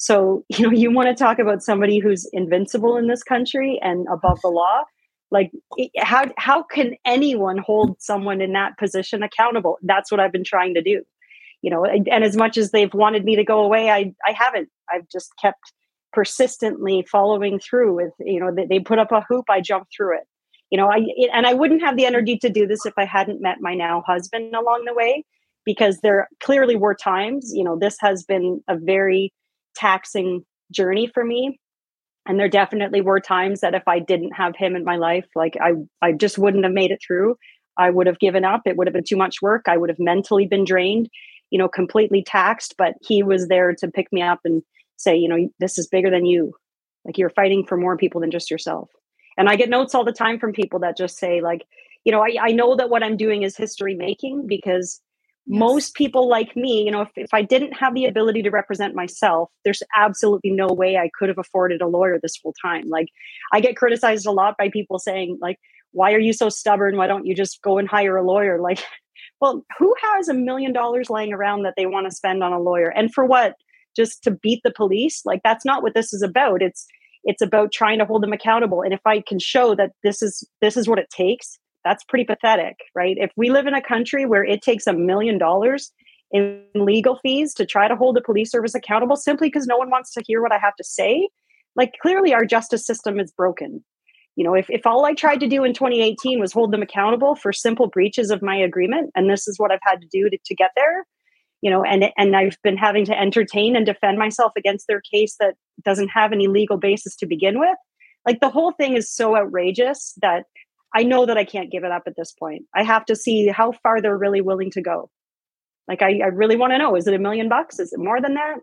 So, you know, you want to talk about somebody who's invincible in this country and above the law. Like, how how can anyone hold someone in that position accountable? That's what I've been trying to do. You know, and, and as much as they've wanted me to go away, I I haven't. I've just kept persistently following through with, you know, they, they put up a hoop, I jump through it. You know, I it, and I wouldn't have the energy to do this if I hadn't met my now husband along the way, because there clearly were times, you know, this has been a very taxing journey for me. And there definitely were times that if I didn't have him in my life, like I, I just wouldn't have made it through. I would have given up. It would have been too much work. I would have mentally been drained, you know, completely taxed. But he was there to pick me up and say, you know, this is bigger than you. Like, you're fighting for more people than just yourself. And I get notes all the time from people that just say, like, you know, I, I know that what I'm doing is history making, because yes. most people like me, you know, if, if I didn't have the ability to represent myself, there's absolutely no way I could have afforded a lawyer this whole time. Like, I get criticized a lot by people saying, like, why are you so stubborn? Why don't you just go and hire a lawyer? Like, well, who has a million dollars laying around that they want to spend on a lawyer? And for what? Just to beat the police? Like, that's not what this is about. It's it's about trying to hold them accountable. And if I can show that this is this is what it takes, that's pretty pathetic, right? If we live in a country where it takes a million dollars in legal fees to try to hold a police service accountable simply because no one wants to hear what I have to say, like, clearly our justice system is broken. You know, if, if all I tried to do in twenty eighteen was hold them accountable for simple breaches of my agreement, and this is what I've had to do to, to get there, you know, and, and I've been having to entertain and defend myself against their case that doesn't have any legal basis to begin with. Like, the whole thing is so outrageous that I know that I can't give it up at this point. I have to see how far they're really willing to go. Like, I, I really want to know, is it a million bucks? Is it more than that?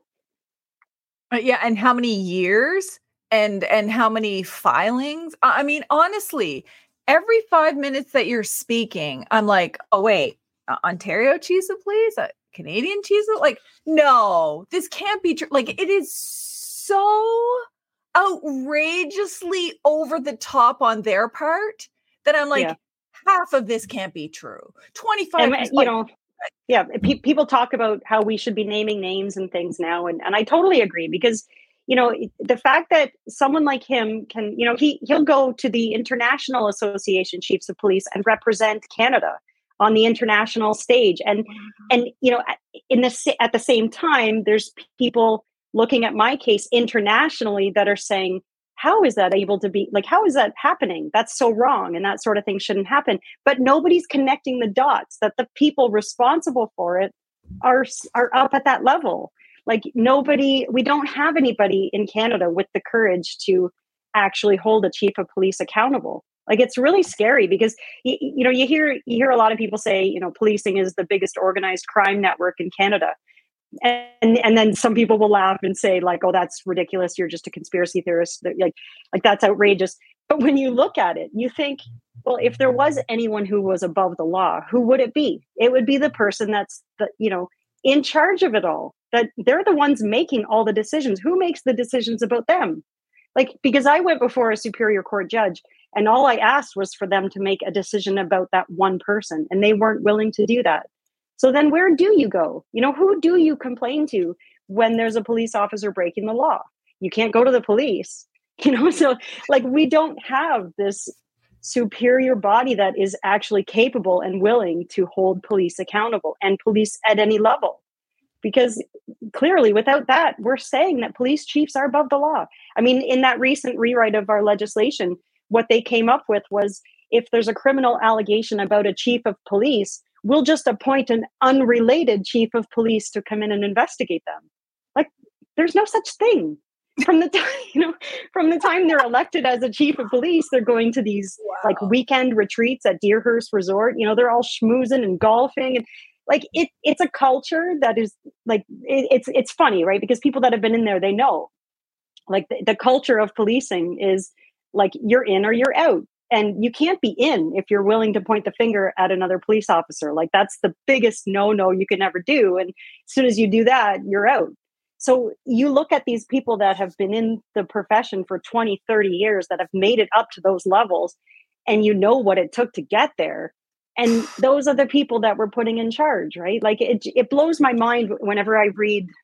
Uh, yeah. And how many years and, and how many filings? I mean, honestly, every five minutes that you're speaking, I'm like, oh, wait, uh, Ontario cheese, please. Uh, Canadian cheese? Like, no, this can't be true. Like, it is so outrageously over the top on their part that I'm like, yeah. half of this can't be true. twenty-five And, you know, yeah, pe- people talk about how we should be naming names and things now. And, and I totally agree, because, you know, the fact that someone like him can, you know, he, he'll go to the International Association Chiefs of Police and represent Canada on the international stage. And, and, you know, in the, at the same time, there's people looking at my case internationally that are saying, how is that able to be, like, how is that happening? That's so wrong. And that sort of thing shouldn't happen. But nobody's connecting the dots that the people responsible for it are, are up at that level. Like, nobody, we don't have anybody in Canada with the courage to actually hold a chief of police accountable. Like, it's really scary, because, you, you know, you hear, you hear a lot of people say, you know, policing is the biggest organized crime network in Canada. And and then some people will laugh and say, like, oh, that's ridiculous. You're just a conspiracy theorist. Like, like that's outrageous. But when you look at it, you think, well, if there was anyone who was above the law, who would it be? It would be the person that's, the, you know, in charge of it all. That they're the ones making all the decisions. Who makes the decisions about them? Like, because I went before a superior court judge, and all I asked was for them to make a decision about that one person, and they weren't willing to do that. So then where do you go? You know, who do you complain to when there's a police officer breaking the law? You can't go to the police, you know? So, like, we don't have this superior body that is actually capable and willing to hold police accountable, and police at any level. Because clearly, without that, we're saying that police chiefs are above the law. I mean, in that recent rewrite of our legislation, what they came up with was, if there's a criminal allegation about a chief of police, we'll just appoint an unrelated chief of police to come in and investigate them. Like, there's no such thing. From the time, you know, from the time they're elected as a chief of police, they're going to these wow. like weekend retreats at Deerhurst Resort. You know, they're all schmoozing and golfing, and like it. It's a culture that is like it, it's it's funny, right? Because people that have been in there, they know. Like, the, the culture of policing is like, you're in or you're out. And you can't be in if you're willing to point the finger at another police officer. Like, that's the biggest no-no you can ever do. And as soon as you do that, you're out. So you look at these people that have been in the profession for twenty, thirty years, that have made it up to those levels, and you know what it took to get there. And those are the people that we're putting in charge, right? Like, it, it blows my mind whenever I read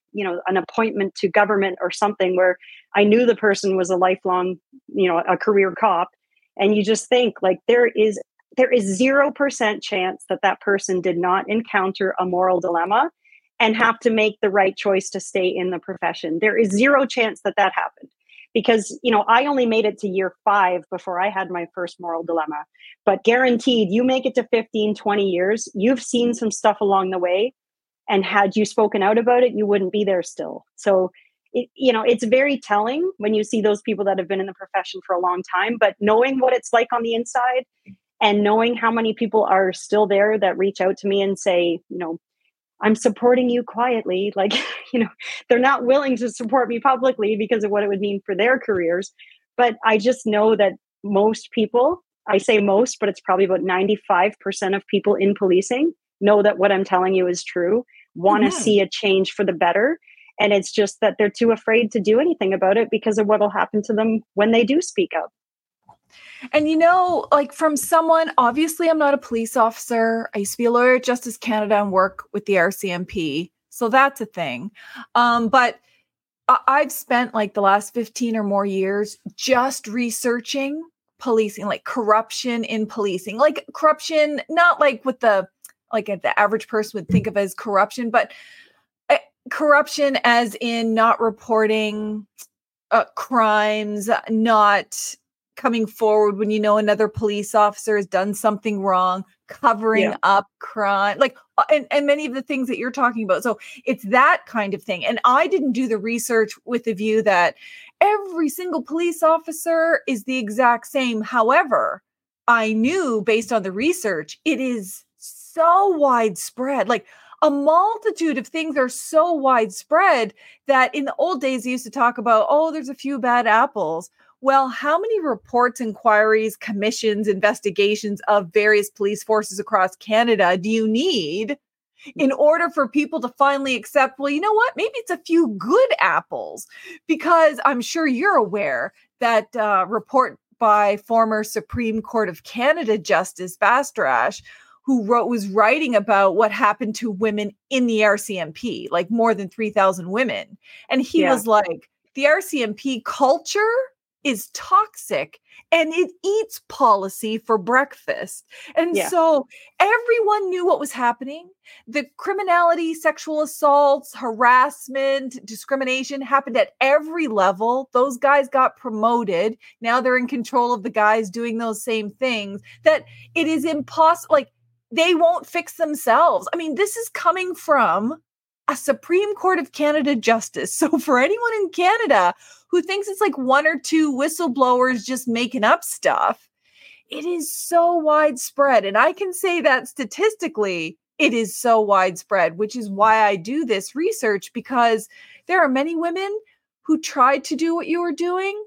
you know, an appointment to government or something where I knew the person was a lifelong, you know, a career cop. And you just think like there is there is zero percent chance that that person did not encounter a moral dilemma and have to make the right choice to stay in the profession. There is zero chance that that happened because, you know, I only made it to year five before I had my first moral dilemma. But guaranteed, you make it to fifteen, twenty years, you've seen some stuff along the way. And had you spoken out about it, you wouldn't be there still. So, it, you know, it's very telling when you see those people that have been in the profession for a long time, but knowing what it's like on the inside and knowing how many people are still there that reach out to me and say, you know, I'm supporting you quietly. Like, you know, they're not willing to support me publicly because of what it would mean for their careers. But I just know that most people, I say most, but it's probably about ninety-five percent of people in policing know that what I'm telling you is true, want to mm-hmm. see a change for the better. And it's just that they're too afraid to do anything about it because of what will happen to them when they do speak up. And, you know, like from someone, obviously I'm not a police officer. I used to be a lawyer at Justice Canada and work with the R C M P. So that's a thing. Um, but I- I've spent like the last fifteen or more years just researching policing, like corruption in policing, like corruption, not like with the, like the average person would think of as corruption, but uh, corruption as in not reporting uh, crimes, not coming forward when you know another police officer has done something wrong, covering yeah. up crime, like, and, and many of the things that you're talking about. So it's that kind of thing. And I didn't do the research with the view that every single police officer is the exact same. However, I knew based on the research, it is so widespread. Like a multitude of things are so widespread that in the old days, they used to talk about, oh, there's a few bad apples. Well, how many reports, inquiries, commissions, investigations of various police forces across Canada do you need in order for people to finally accept, well, you know what, maybe it's a few good apples? Because I'm sure you're aware that uh, report by former Supreme Court of Canada Justice Bastarash, who wrote was writing about what happened to women in the R C M P, like more than three thousand women. And he yeah. was like, the R C M P culture is toxic and it eats policy for breakfast. And yeah. so everyone knew what was happening. The criminality, sexual assaults, harassment, discrimination happened at every level. Those guys got promoted. Now they're in control of the guys doing those same things, that it is impossible. Like they won't fix themselves. I mean, this is coming from a Supreme Court of Canada justice. So for anyone in Canada who thinks it's like one or two whistleblowers just making up stuff, it is so widespread. And I can say that statistically, it is so widespread, which is why I do this research, because there are many women who tried to do what you were doing.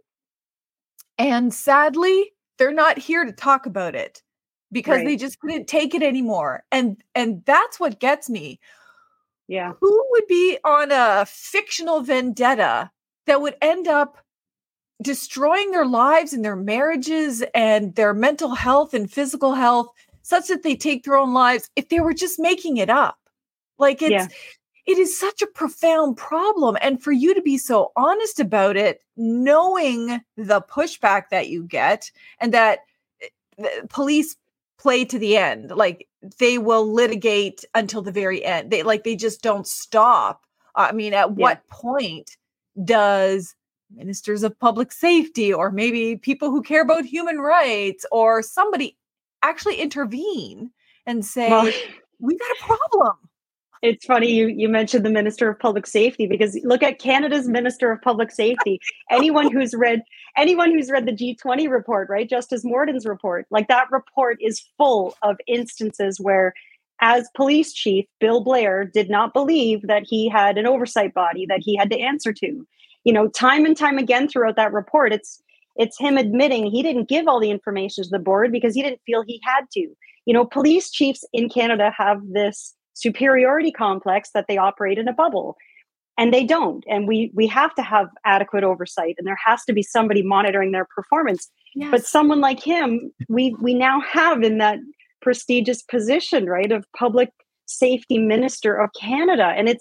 And sadly, they're not here to talk about it because right. they just couldn't take it anymore. And, and that's what gets me. Yeah. Who would be on a fictional vendetta that would end up destroying their lives and their marriages and their mental health and physical health such that they take their own lives if they were just making it up? Like it's, yeah. it is such a profound problem. And for you to be so honest about it, knowing the pushback that you get and that the police play to the end, like they will litigate until the very end. They like, they just don't stop. I mean, at yeah. what point does ministers of public safety or maybe people who care about human rights or somebody actually intervene and say, well, we've got a problem? It's funny you you mentioned the Minister of Public Safety, because look at Canada's Minister of Public Safety. Anyone who's read anyone who's read the G twenty report, right? Justice Morden's report, like that report is full of instances where, as police chief, Bill Blair did not believe that he had an oversight body that he had to answer to. You know, time and time again throughout that report, it's it's him admitting he didn't give all the information to the board because he didn't feel he had to. You know, police chiefs in Canada have this superiority complex that they operate in a bubble, and they don't. And we we have to have adequate oversight, and there has to be somebody monitoring their performance. Yes. But someone like him, we we now have in that prestigious position, right, of Public Safety Minister of Canada. And it's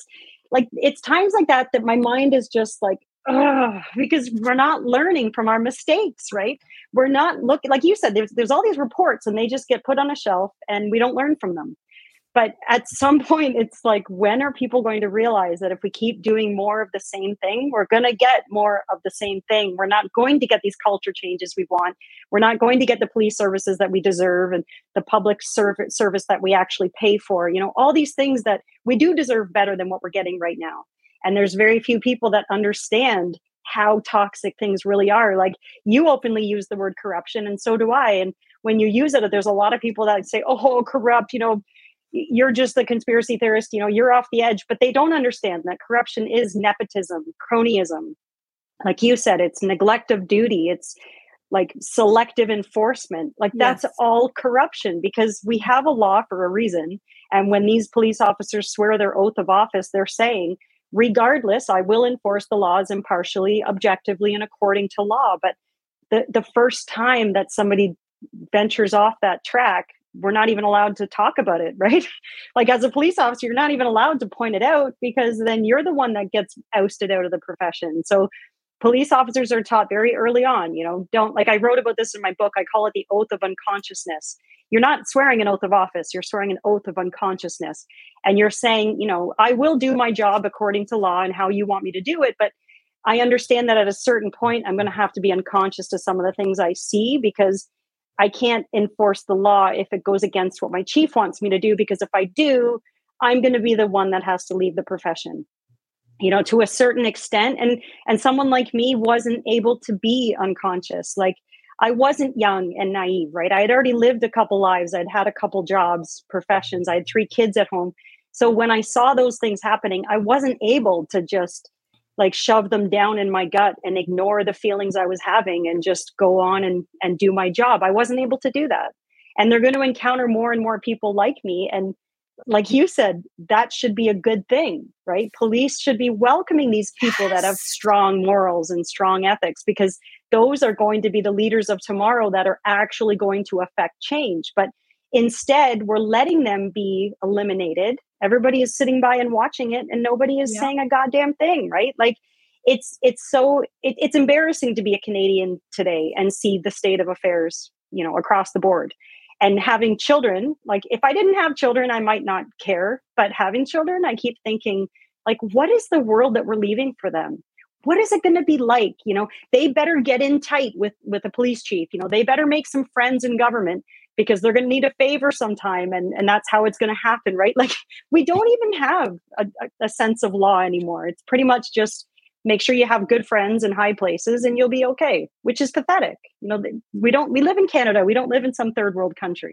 like, it's times like that that my mind is just like, ugh, because we're not learning from our mistakes, right? We're not looking, like you said, there's there's all these reports and they just get put on a shelf and we don't learn from them. But at some point, it's like, when are people going to realize that if we keep doing more of the same thing, we're going to get more of the same thing? We're not going to get these culture changes we want. We're not going to get the police services that we deserve and the public service service that we actually pay for. You know, all these things that we do deserve better than what we're getting right now. And there's very few people that understand how toxic things really are. Like, you openly use the word corruption, and so do I. And when you use it, there's a lot of people that say, oh, corrupt, you know, you're just a conspiracy theorist, you know, you're off the edge. But they don't understand that corruption is nepotism, cronyism. Like you said, it's neglect of duty. It's like selective enforcement. Like, that's Yes. all corruption, because we have a law for a reason. And when these police officers swear their oath of office, they're saying, regardless, I will enforce the laws impartially, objectively, and according to law. But the, the first time that somebody ventures off that track, we're not even allowed to talk about it, right? Like, as a police officer, you're not even allowed to point it out, because then you're the one that gets ousted out of the profession. So police officers are taught very early on, you know, don't, like, I wrote about this in my book. I call it the oath of unconsciousness. You're not swearing an oath of office. You're swearing an oath of unconsciousness. And you're saying, you know, I will do my job according to law and how you want me to do it. But I understand that at a certain point, I'm going to have to be unconscious to some of the things I see, because I can't enforce the law if it goes against what my chief wants me to do, because if I do, I'm going to be the one that has to leave the profession, you know, to a certain extent. And, and someone like me wasn't able to be unconscious. Like, I wasn't young and naive, right? I had already lived a couple lives. I'd had a couple jobs, professions. I had three kids at home. So when I saw those things happening, I wasn't able to just like shove them down in my gut and ignore the feelings I was having and just go on and, and do my job. I wasn't able to do that. And they're going to encounter more and more people like me. And like you said, that should be a good thing, right? Police should be welcoming these people Yes. that have strong morals and strong ethics, because those are going to be the leaders of tomorrow that are actually going to affect change. But instead, we're letting them be eliminated. Everybody is sitting by and watching it, and nobody is Yeah. saying a goddamn thing, right? Like, it's it's so it, it's embarrassing to be a Canadian today and see the state of affairs, you know, across the board. And having children, like, if I didn't have children, I might not care. But having children, I keep thinking, like, what is the world that we're leaving for them? What is it going to be like? You know, they better get in tight with with the police chief. You know, they better make some friends in government, because they're going to need a favor sometime. And, and that's how it's going to happen, right? Like, we don't even have a, a, a sense of law anymore. It's pretty much just make sure you have good friends in high places and you'll be okay, which is pathetic. You know, we don't, we live in Canada. We don't live in some third world country.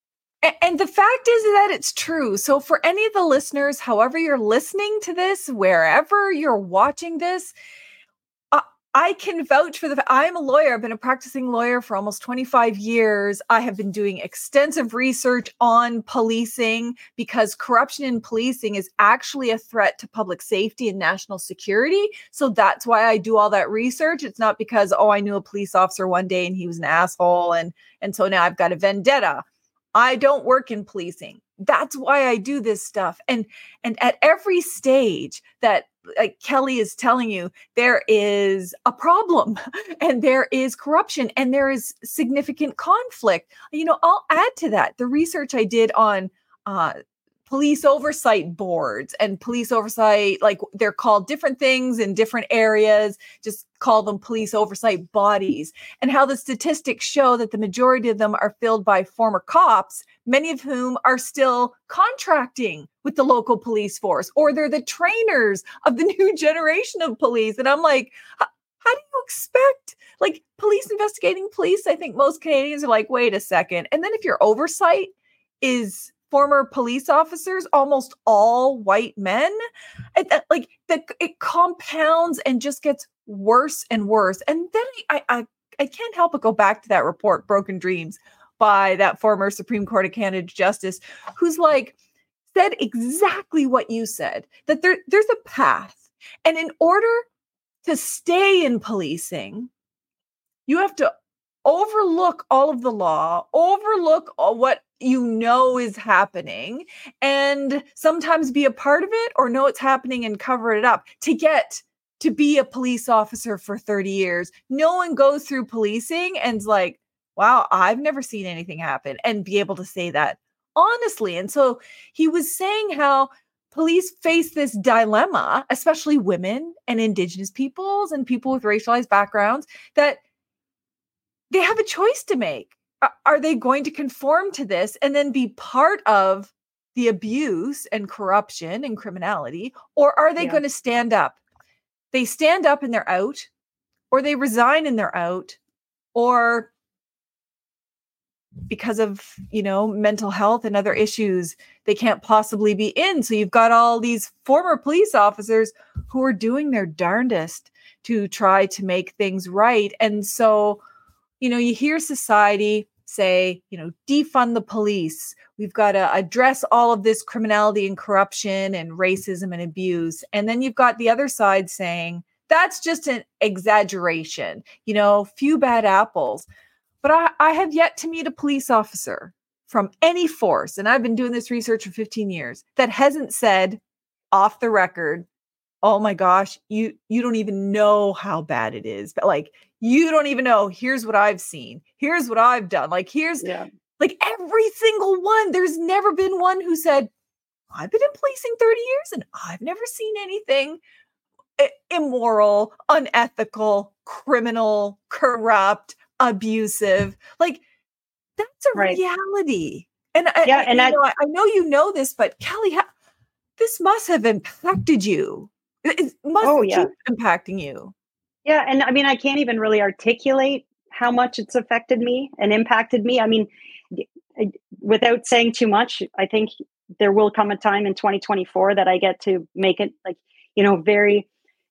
And the fact is that it's true. So for any of the listeners, however you're listening to this, wherever you're watching this, I can vouch for the fact I'm a lawyer. I've been a practicing lawyer for almost twenty-five years. I have been doing extensive research on policing, because corruption in policing is actually a threat to public safety and national security. So that's why I do all that research. It's not because, oh, I knew a police officer one day and he was an asshole, and, and so now I've got a vendetta. I don't work in policing. That's why I do this stuff. And, and at every stage that, like Kelly is telling you, there is a problem and there is corruption and there is significant conflict. You know, I'll add to that the research I did on uh, police oversight boards and police oversight, like they're called different things in different areas, just call them police oversight bodies, and how the statistics show that the majority of them are filled by former cops, many of whom are still contracting with the local police force, or they're the trainers of the new generation of police. And I'm like, how, how do you expect, like, police investigating police? I think most Canadians are like, wait a second. And then if your oversight is former police officers, almost all white men, it, like the, it compounds and just gets worse and worse. And then I, I, I can't help but go back to that report, Broken Dreams, by that former Supreme Court of Canada justice, who's like, said exactly what you said, that there, there's a path. And in order to stay in policing, you have to overlook all of the law, overlook all what you know is happening, and sometimes be a part of it or know it's happening and cover it up to get to be a police officer for thirty years. No one goes through policing and's like, wow, I've never seen anything happen, and be able to say that honestly. And so he was saying how police face this dilemma, especially women and Indigenous peoples and people with racialized backgrounds, that they have a choice to make. Are they going to conform to this and then be part of the abuse and corruption and criminality? Or are they yeah. going to stand up? They stand up and they're out, or they resign and they're out, or because of, you know, mental health and other issues, they can't possibly be in. So you've got all these former police officers who are doing their darndest to try to make things right. And so, you know, you hear society say, you know, defund the police. We've got to address all of this criminality and corruption and racism and abuse. And then you've got the other side saying, that's just an exaggeration, you know, few bad apples. But I, I have yet to meet a police officer from any force, and I've been doing this research for fifteen years, that hasn't said off the record, oh my gosh, you you don't even know how bad it is. But like, you don't even know, here's what I've seen. Here's what I've done. Like, here's yeah. like every single one. There's never been one who said, I've been in policing thirty years and I've never seen anything immoral, unethical, criminal, corrupt, abusive. Like, that's a right. reality. And I, yeah, and I, know, I know you know this, but Kelly, ha- this must have impacted you. It must oh, yeah. keep impacting you. Yeah. And I mean, I can't even really articulate how much it's affected me and impacted me. I mean, without saying too much, I think there will come a time in twenty twenty-four that I get to make it, like, you know, very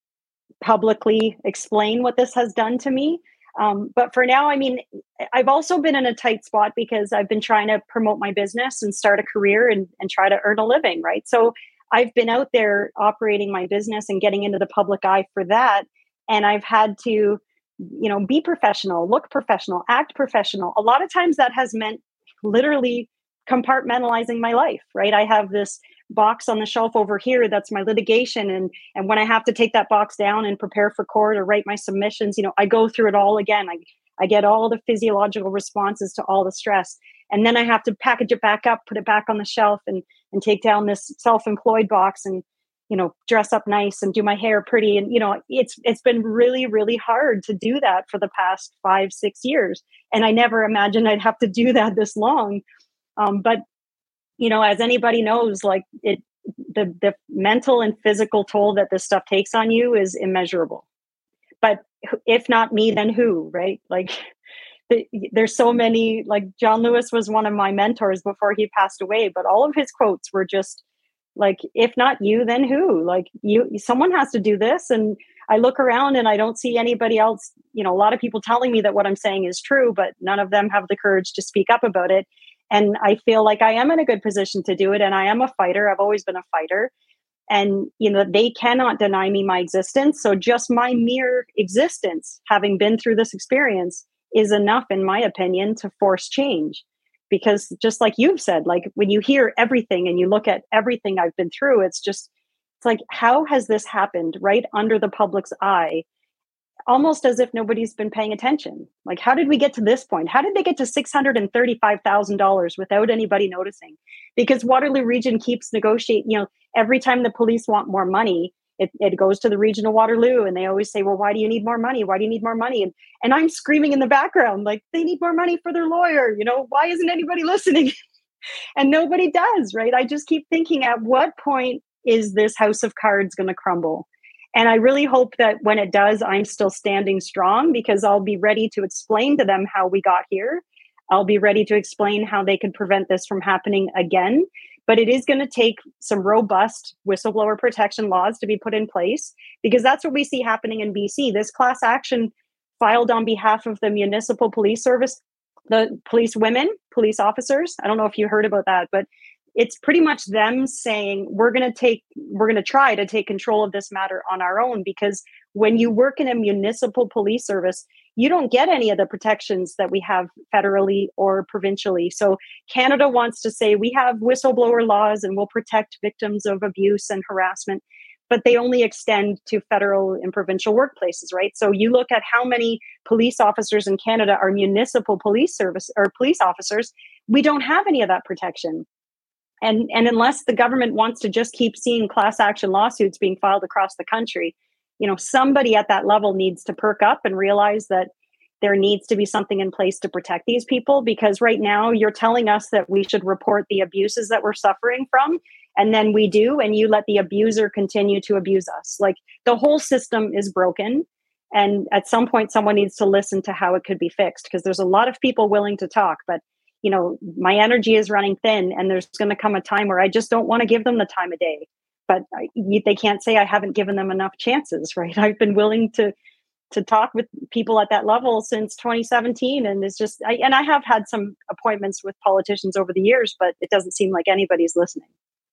publicly explain what this has done to me. Um, but for now, I mean, I've also been in a tight spot because I've been trying to promote my business and start a career and, and try to earn a living, right? So I've been out there operating my business and getting into the public eye for that. And I've had to, you know, be professional, look professional, act professional. A lot of times that has meant literally compartmentalizing my life, right? I have this box on the shelf over here that's my litigation, and and when I have to take that box down and prepare for court or write my submissions, you know, I go through it all again. I I get all the physiological responses to all the stress, and then I have to package it back up, put it back on the shelf, and and take down this self-employed box and, you know, dress up nice and do my hair pretty. And, you know, it's it's been really, really hard to do that for the past five, six years. And I never imagined I'd have to do that this long. Um, but, you know, as anybody knows, like it, the the mental and physical toll that this stuff takes on you is immeasurable. But if not me, then who, right? Like the, there's so many, like John Lewis was one of my mentors before he passed away, but all of his quotes were just like, if not you, then who? Like you, someone has to do this. And I look around and I don't see anybody else, you know, a lot of people telling me that what I'm saying is true, but none of them have the courage to speak up about it. And I feel like I am in a good position to do it. And I am a fighter. I've always been a fighter. And, you know, they cannot deny me my existence. So just my mere existence, having been through this experience, is enough, in my opinion, to force change. Because just like you've said, like when you hear everything and you look at everything I've been through, it's just, it's like, how has this happened right under the public's eye? Almost as if nobody's been paying attention. Like, how did we get to this point? How did they get to six hundred thirty-five thousand dollars without anybody noticing? Because Waterloo Region keeps negotiating, you know, every time the police want more money, it, it goes to the region of Waterloo. And they always say, well, why do you need more money? Why do you need more money? And, and I'm screaming in the background, like, they need more money for their lawyer. You know, why isn't anybody listening? And nobody does, right? I just keep thinking, at what point is this house of cards going to crumble? And I really hope that when it does, I'm still standing strong, because I'll be ready to explain to them how we got here. I'll be ready to explain how they could prevent this from happening again. But it is going to take some robust whistleblower protection laws to be put in place, because that's what we see happening in B C. This class action filed on behalf of the Municipal Police Service, the police women, police officers. I don't know if you heard about that, but it's pretty much them saying, we're going to take, we're going to try to take control of this matter on our own. Because when you work in a municipal police service, you don't get any of the protections that we have federally or provincially. So Canada wants to say we have whistleblower laws and we'll protect victims of abuse and harassment, but they only extend to federal and provincial workplaces, right? So you look at how many police officers in Canada are municipal police service or police officers, we don't have any of that protection. And, and unless the government wants to just keep seeing class action lawsuits being filed across the country, you know, somebody at that level needs to perk up and realize that there needs to be something in place to protect these people. Because right now you're telling us that we should report the abuses that we're suffering from, and then we do, and you let the abuser continue to abuse us. Like, the whole system is broken. And at some point, someone needs to listen to how it could be fixed, because there's a lot of people willing to talk, but you know, my energy is running thin, and there's going to come a time where I just don't want to give them the time of day. But I, you, they can't say I haven't given them enough chances, right? I've been willing to to talk with people at that level since twenty seventeen, and it's just, I, and I have had some appointments with politicians over the years, but it doesn't seem like anybody's listening.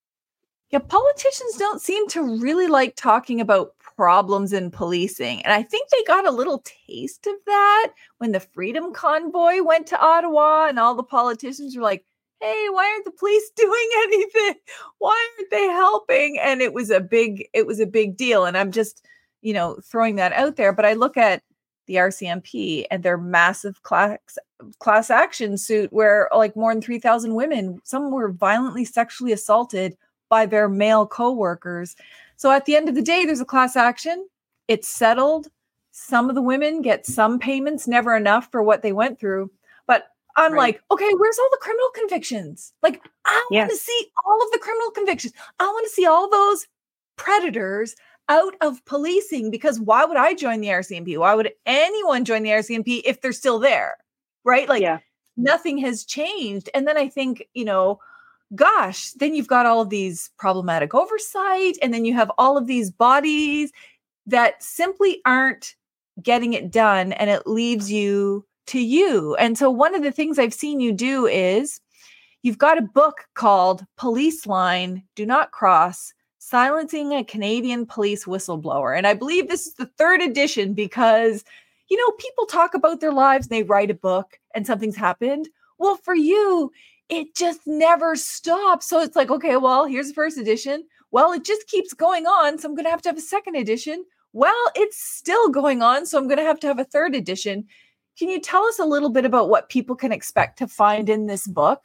Yeah, politicians don't seem to really like talking about problems in policing. And I think they got a little taste of that when the Freedom Convoy went to Ottawa, and all the politicians were like, hey, why aren't the police doing anything? Why aren't they helping? And it was a big, it was a big deal. And I'm just, you know, throwing that out there. But I look at the R C M P and their massive class class action suit where like more than three thousand women, some were violently sexually assaulted by their male coworkers. So at the end of the day, there's a class action. It's settled. Some of the women get some payments, never enough for what they went through. But I'm right. like, okay, where's all the criminal convictions? Like, I yes. want to see all of the criminal convictions. I want to see all those predators out of policing, because why would I join the R C M P? Why would anyone join the R C M P if they're still there? Right? Like, yeah. nothing has changed. And then I think, you know, gosh, then you've got all of these problematic oversight, and then you have all of these bodies that simply aren't getting it done, and it leaves you to you. And so one of the things I've seen you do is you've got a book called Police Line, Do Not Cross, Silencing a Canadian Police Whistleblower. And I believe this is the third edition because, you know, people talk about their lives and they write a book and something's happened. Well, for you, it just never stops. So it's like, okay, well, here's the first edition. Well, it just keeps going on. So I'm going to have to have a second edition. Well, it's still going on. So I'm going to have to have a third edition. Can you tell us a little bit about what people can expect to find in this book?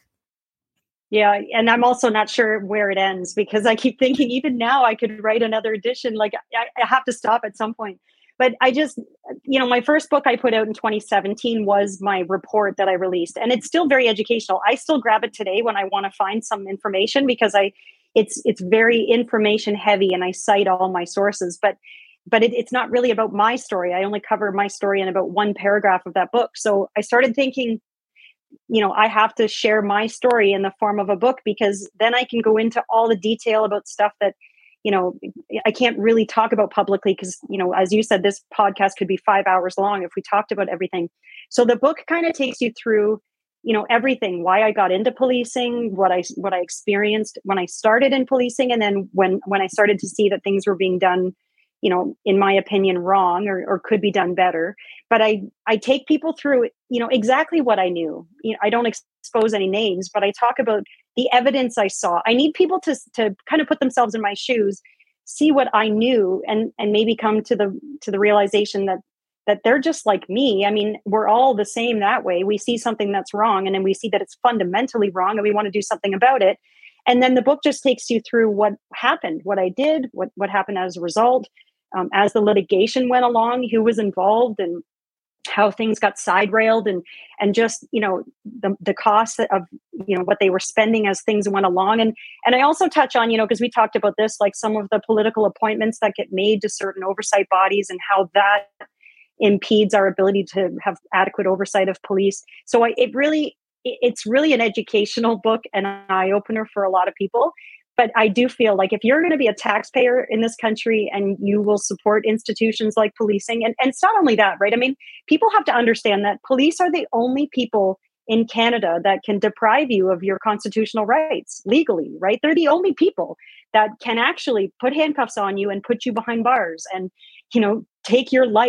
Yeah. And I'm also not sure where it ends, because I keep thinking even now I could write another edition. Like, I, I have to stop at some point. But I just, you know, my first book I put out in twenty seventeen was my report that I released, and it's still very educational. I still grab it today when I want to find some information, because I, it's it's very information heavy, and I cite all my sources. But but it, it's not really about my story. I only cover my story in about one paragraph of that book. So I started thinking, you know, I have to share my story in the form of a book, because then I can go into all the detail about stuff that, you know, I can't really talk about publicly, because, you know, as you said, this podcast could be five hours long if we talked about everything. So the book kind of takes you through, you know, everything, why I got into policing, what I what I experienced when I started in policing, and then when when I started to see that things were being done, you know, in my opinion, wrong, or, or could be done better. But I I take people through, you know, exactly what I knew. You know, I don't expose any names, but I talk about the evidence I saw. I need people to to kind of put themselves in my shoes, see what I knew, and and maybe come to the to the realization that that they're just like me. I mean, we're all the same that way. We see something that's wrong, and then we see that it's fundamentally wrong, and we want to do something about it. And then the book just takes you through what happened, what I did, what what happened as a result, um, as the litigation went along, who was involved, and how things got side railed, and and just, you know, the the cost of, you know, what they were spending as things went along. And and I also touch on, you know, because we talked about this, like some of the political appointments that get made to certain oversight bodies, and how that impedes our ability to have adequate oversight of police. So I, it really, it's really an educational book and an eye opener for a lot of people. But I do feel like if you're going to be a taxpayer in this country and you will support institutions like policing, and, and it's not only that, right? I mean, people have to understand that police are the only people in Canada that can deprive you of your constitutional rights legally, right? They're the only people that can actually put handcuffs on you and put you behind bars and, you know, take your life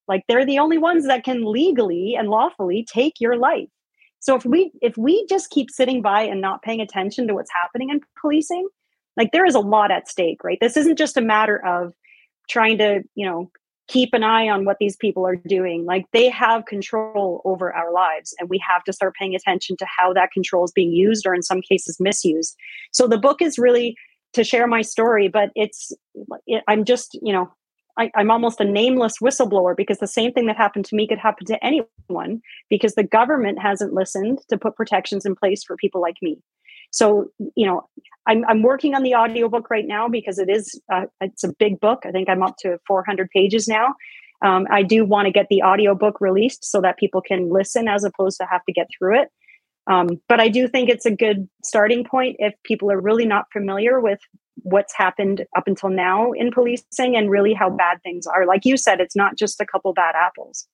Like they're the only ones that can legally and lawfully take your life. So if we if we just keep sitting by and not paying attention to what's happening in policing, like there is a lot at stake, right? This isn't just a matter of trying to, you know, keep an eye on what these people are doing. Like they have control over our lives, and we have to start paying attention to how that control is being used, or in some cases misused. So the book is really to share my story, but it's it, I'm just, you know, I, I'm almost a nameless whistleblower, because the same thing that happened to me could happen to anyone, because the government hasn't listened to put protections in place for people like me. So, you know, I'm, I'm working on the audiobook right now, because it is, uh, it's a big book. I think I'm up to four hundred pages now. Um, I do want to get the audiobook released so that people can listen as opposed to have to get through it. Um, but I do think it's a good starting point if people are really not familiar with what's happened up until now in policing, and really how bad things are. Like you said, it's not just a couple bad apples.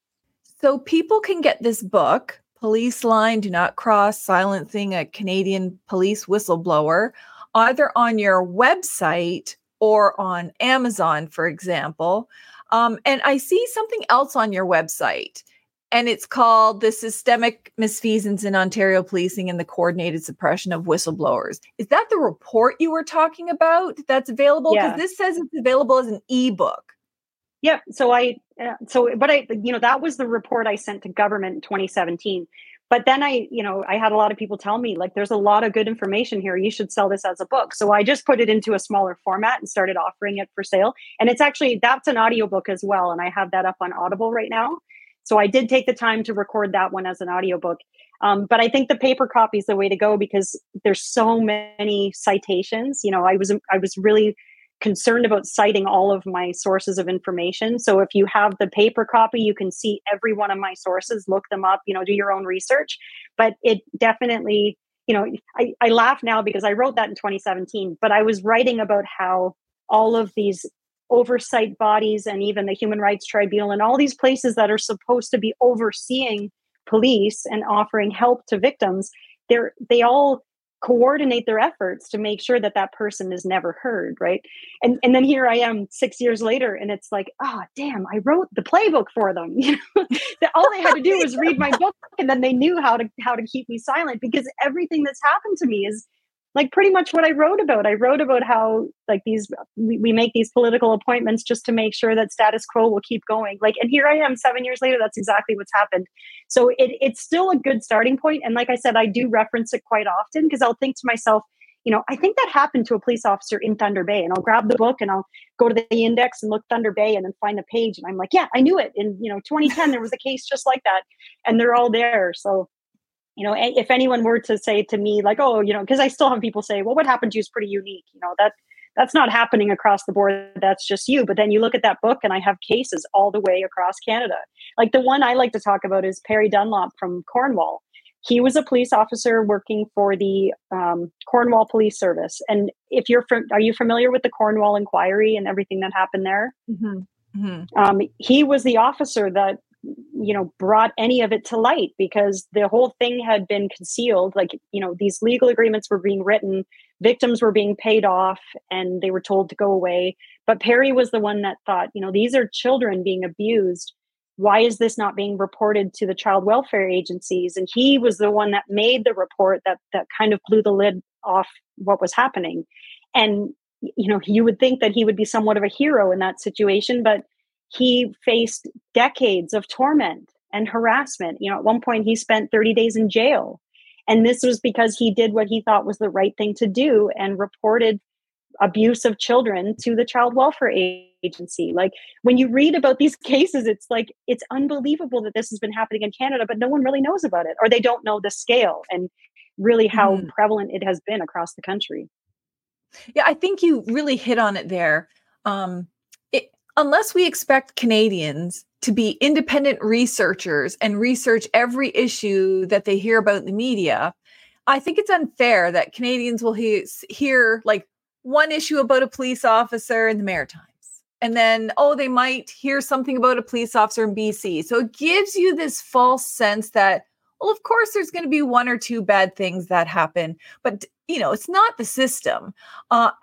So people can get this book, Police Line, Do Not Cross, Silencing a Canadian Police Whistleblower, either on your website or on Amazon, for example. Um, and I see something else on your website, and it's called The Systemic Misfeasance in Ontario Policing and the Coordinated Suppression of Whistleblowers. Is that the report you were talking about that's available? Because Yeah. this says it's available as an ebook. Yeah. So I, uh, so, but I, you know, that was the report I sent to government in twenty seventeen. But then I, you know, I had a lot of people tell me, like, there's a lot of good information here. You should sell this as a book. So I just put it into a smaller format and started offering it for sale. And it's actually, that's an audiobook as well. And I have that up on Audible right now. So I did take the time to record that one as an audiobook. Um, but I think the paper copy is the way to go, because there's so many citations. You know, I was, I was really concerned about citing all of my sources of information. So if you have the paper copy, you can see every one of my sources, look them up, you know, do your own research. But it definitely, you know, I, I laugh now because I wrote that in twenty seventeen, but I was writing about how all of these oversight bodies and even the Human Rights Tribunal and all these places that are supposed to be overseeing police and offering help to victims, they're, they all coordinate their efforts to make sure that that person is never heard, right? And and then here I am six years later, and it's like, oh, damn, I wrote the playbook for them. You know, that all they had to do was read my book, and then they knew how to how to keep me silent, because everything that's happened to me is like pretty much what I wrote about. I wrote about how like these we, we make these political appointments just to make sure that status quo will keep going. Like, and here I am seven years later. That's exactly what's happened. So it, it's still a good starting point. And like I said, I do reference it quite often, because I'll think to myself, you know, I think that happened to a police officer in Thunder Bay, and I'll grab the book and I'll go to the index and look Thunder Bay and then find a page, and I'm like, yeah, I knew it. In, you know, twenty ten, there was a case just like that, and they're all there. So, you know, if anyone were to say to me like, oh, you know, because I still have people say, well, what happened to you is pretty unique. You know, that that's not happening across the board. That's just you. But then you look at that book, and I have cases all the way across Canada. Like the one I like to talk about is Perry Dunlop from Cornwall. He was a police officer working for the um, Cornwall Police Service. And if you're, from, are you familiar with the Cornwall Inquiry and everything that happened there? Mm-hmm. Mm-hmm. Um, he was the officer that, you know, brought any of it to light, because the whole thing had been concealed. Like, you know, these legal agreements were being written, victims were being paid off, and they were told to go away. But Perry was the one that thought, you know, these are children being abused. Why is this not being reported to the child welfare agencies? And he was the one that made the report that that kind of blew the lid off what was happening. And, you know, you would think that he would be somewhat of a hero in that situation, but he faced decades of torment and harassment. You know, at one point he spent thirty days in jail. And this was because he did what he thought was the right thing to do and reported abuse of children to the child welfare agency. Like, when you read about these cases, it's like, it's unbelievable that this has been happening in Canada, but no one really knows about it, or they don't know the scale and really how mm-hmm. prevalent it has been across the country. Yeah, I think you really hit on it there. Um, it, unless we expect Canadians to be independent researchers and research every issue that they hear about in the media, I think it's unfair that Canadians will he- hear like one issue about a police officer in the Maritimes, and then, oh, they might hear something about a police officer in B C. So it gives you this false sense that, well, of course, there's going to be one or two bad things that happen, but, you know, it's not the system. Uh,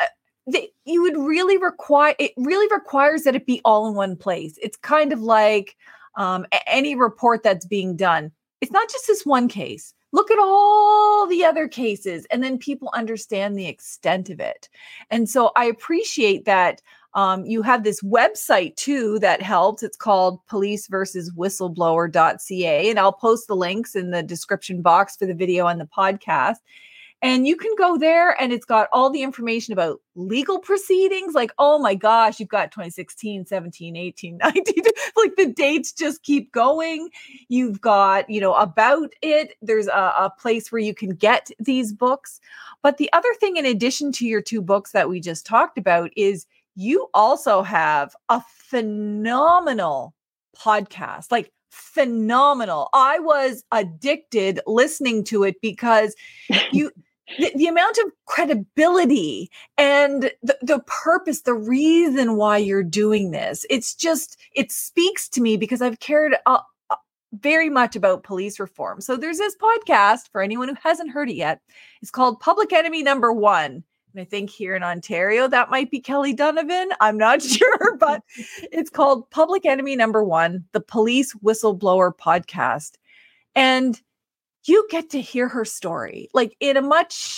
they, you would really require, it really requires that it be all in one place. It's kind of like um, any report that's being done. It's not just this one case. Look at all the other cases, and then people understand the extent of it. And so I appreciate that um, you have this website too that helps. It's called police versus whistleblower dot c a. And I'll post the links in the description box for the video and the podcast. And you can go there and it's got all the information about legal proceedings. Like, oh my gosh, you've got twenty sixteen, seventeen, eighteen, nineteen, like the dates just keep going. You've got, you know, about it. There's a, a place where you can get these books. But the other thing, in addition to your two books that we just talked about, is you also have a phenomenal podcast, like phenomenal. I was addicted listening to it because you, the, the amount of credibility and the, the purpose, the reason why you're doing this, it's just, it speaks to me because I've cared uh, uh, very much about police reform. So there's this podcast for anyone who hasn't heard it yet. It's called Public Enemy Number One. And I think here in Ontario, that might be Kelly Donovan. I'm not sure, but it's called Public Enemy Number One, the Police Whistleblower Podcast. And you get to hear her story, like in a much,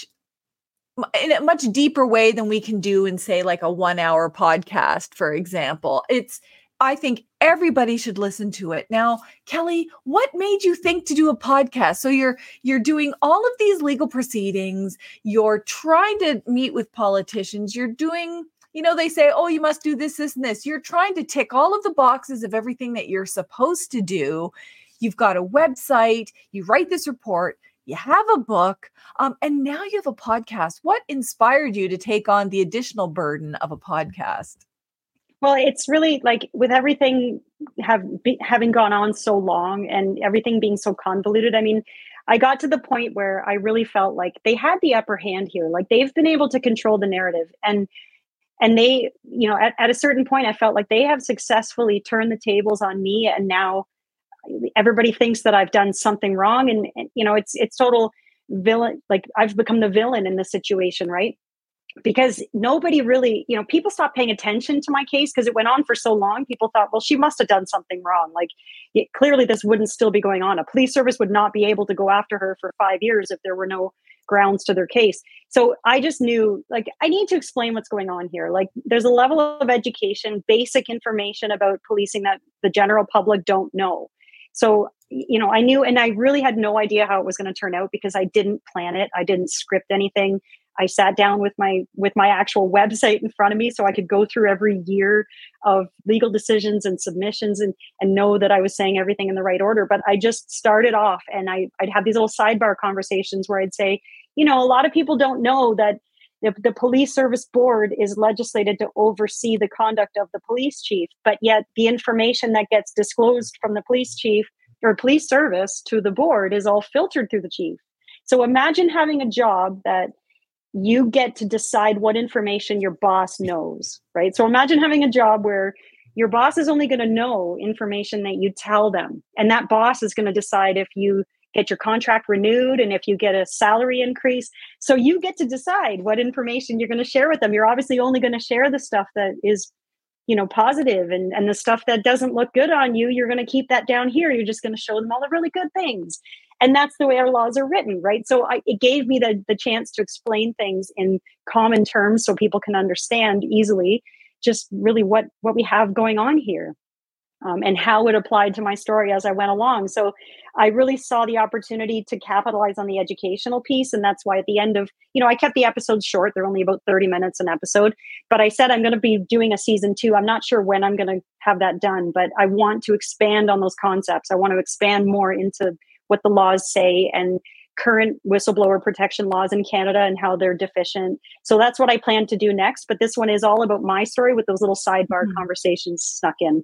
in a much deeper way than we can do in, say, like a one hour podcast, for example. It's, I think everybody should listen to it. Now, Kelly, what made you think to do a podcast? So you're you're doing all of these legal proceedings. You're trying to meet with politicians. You're doing, you know, they say, oh, you must do this, this, and this. You're trying to tick all of the boxes of everything that you're supposed to do. You've got a website. You write this report. You have a book. Um, and now you have a podcast. What inspired you to take on the additional burden of a podcast? Well, it's really like with everything have be, having gone on so long and everything being so convoluted. I mean, I got to the point where I really felt like they had the upper hand here. Like they've been able to control the narrative, and and they, you know, at, at a certain point, I felt like they have successfully turned the tables on me, and now everybody thinks that I've done something wrong, and, and you know, it's it's total villain. Like I've become the villain in this situation, right? Because nobody really, you know, people stopped paying attention to my case because it went on for so long. People thought, well, she must have done something wrong. Like it, clearly this wouldn't still be going on. A police service would not be able to go after her for five years if there were no grounds to their case. So I just knew, like, I need to explain what's going on here. Like there's a level of education, basic information about policing that the general public don't know. So, you know, I knew, and I really had no idea how it was going to turn out because I didn't plan it. I didn't script anything. I sat down with my with my actual website in front of me so I could go through every year of legal decisions and submissions and and know that I was saying everything in the right order. But I just started off, and I, I'd have these little sidebar conversations where I'd say, you know, a lot of people don't know that the, the police service board is legislated to oversee the conduct of the police chief, but yet the information that gets disclosed from the police chief or police service to the board is all filtered through the chief. So imagine having a job that you get to decide what information your boss knows, right? So imagine having a job where your boss is only going to know information that you tell them. And that boss is going to decide if you get your contract renewed and if you get a salary increase. So you get to decide what information you're going to share with them. You're obviously only going to share the stuff that is, you know, positive, and, and the stuff that doesn't look good on you, you're going to keep that down here. You're just going to show them all the really good things. And that's the way our laws are written, right? So I, it gave me the, the chance to explain things in common terms so people can understand easily just really what, what we have going on here. Um, and how it applied to my story as I went along. So I really saw the opportunity to capitalize on the educational piece. And that's why at the end of, you know, I kept the episodes short. They're only about thirty minutes an episode. But I said I'm going to be doing a season two. I'm not sure when I'm going to have that done, but I want to expand on those concepts. I want to expand more into what the laws say and current whistleblower protection laws in Canada and how they're deficient. So that's what I plan to do next. But this one is all about my story with those little sidebar mm-hmm. conversations snuck in.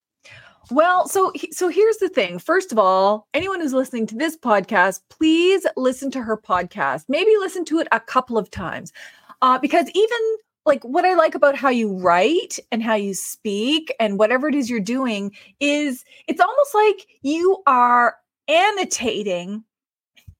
Well, so so here's the thing. First of all, anyone who's listening to this podcast, please listen to her podcast. Maybe listen to it a couple of times. Uh, because even like what I like about how you write and how you speak and whatever it is you're doing is it's almost like you are annotating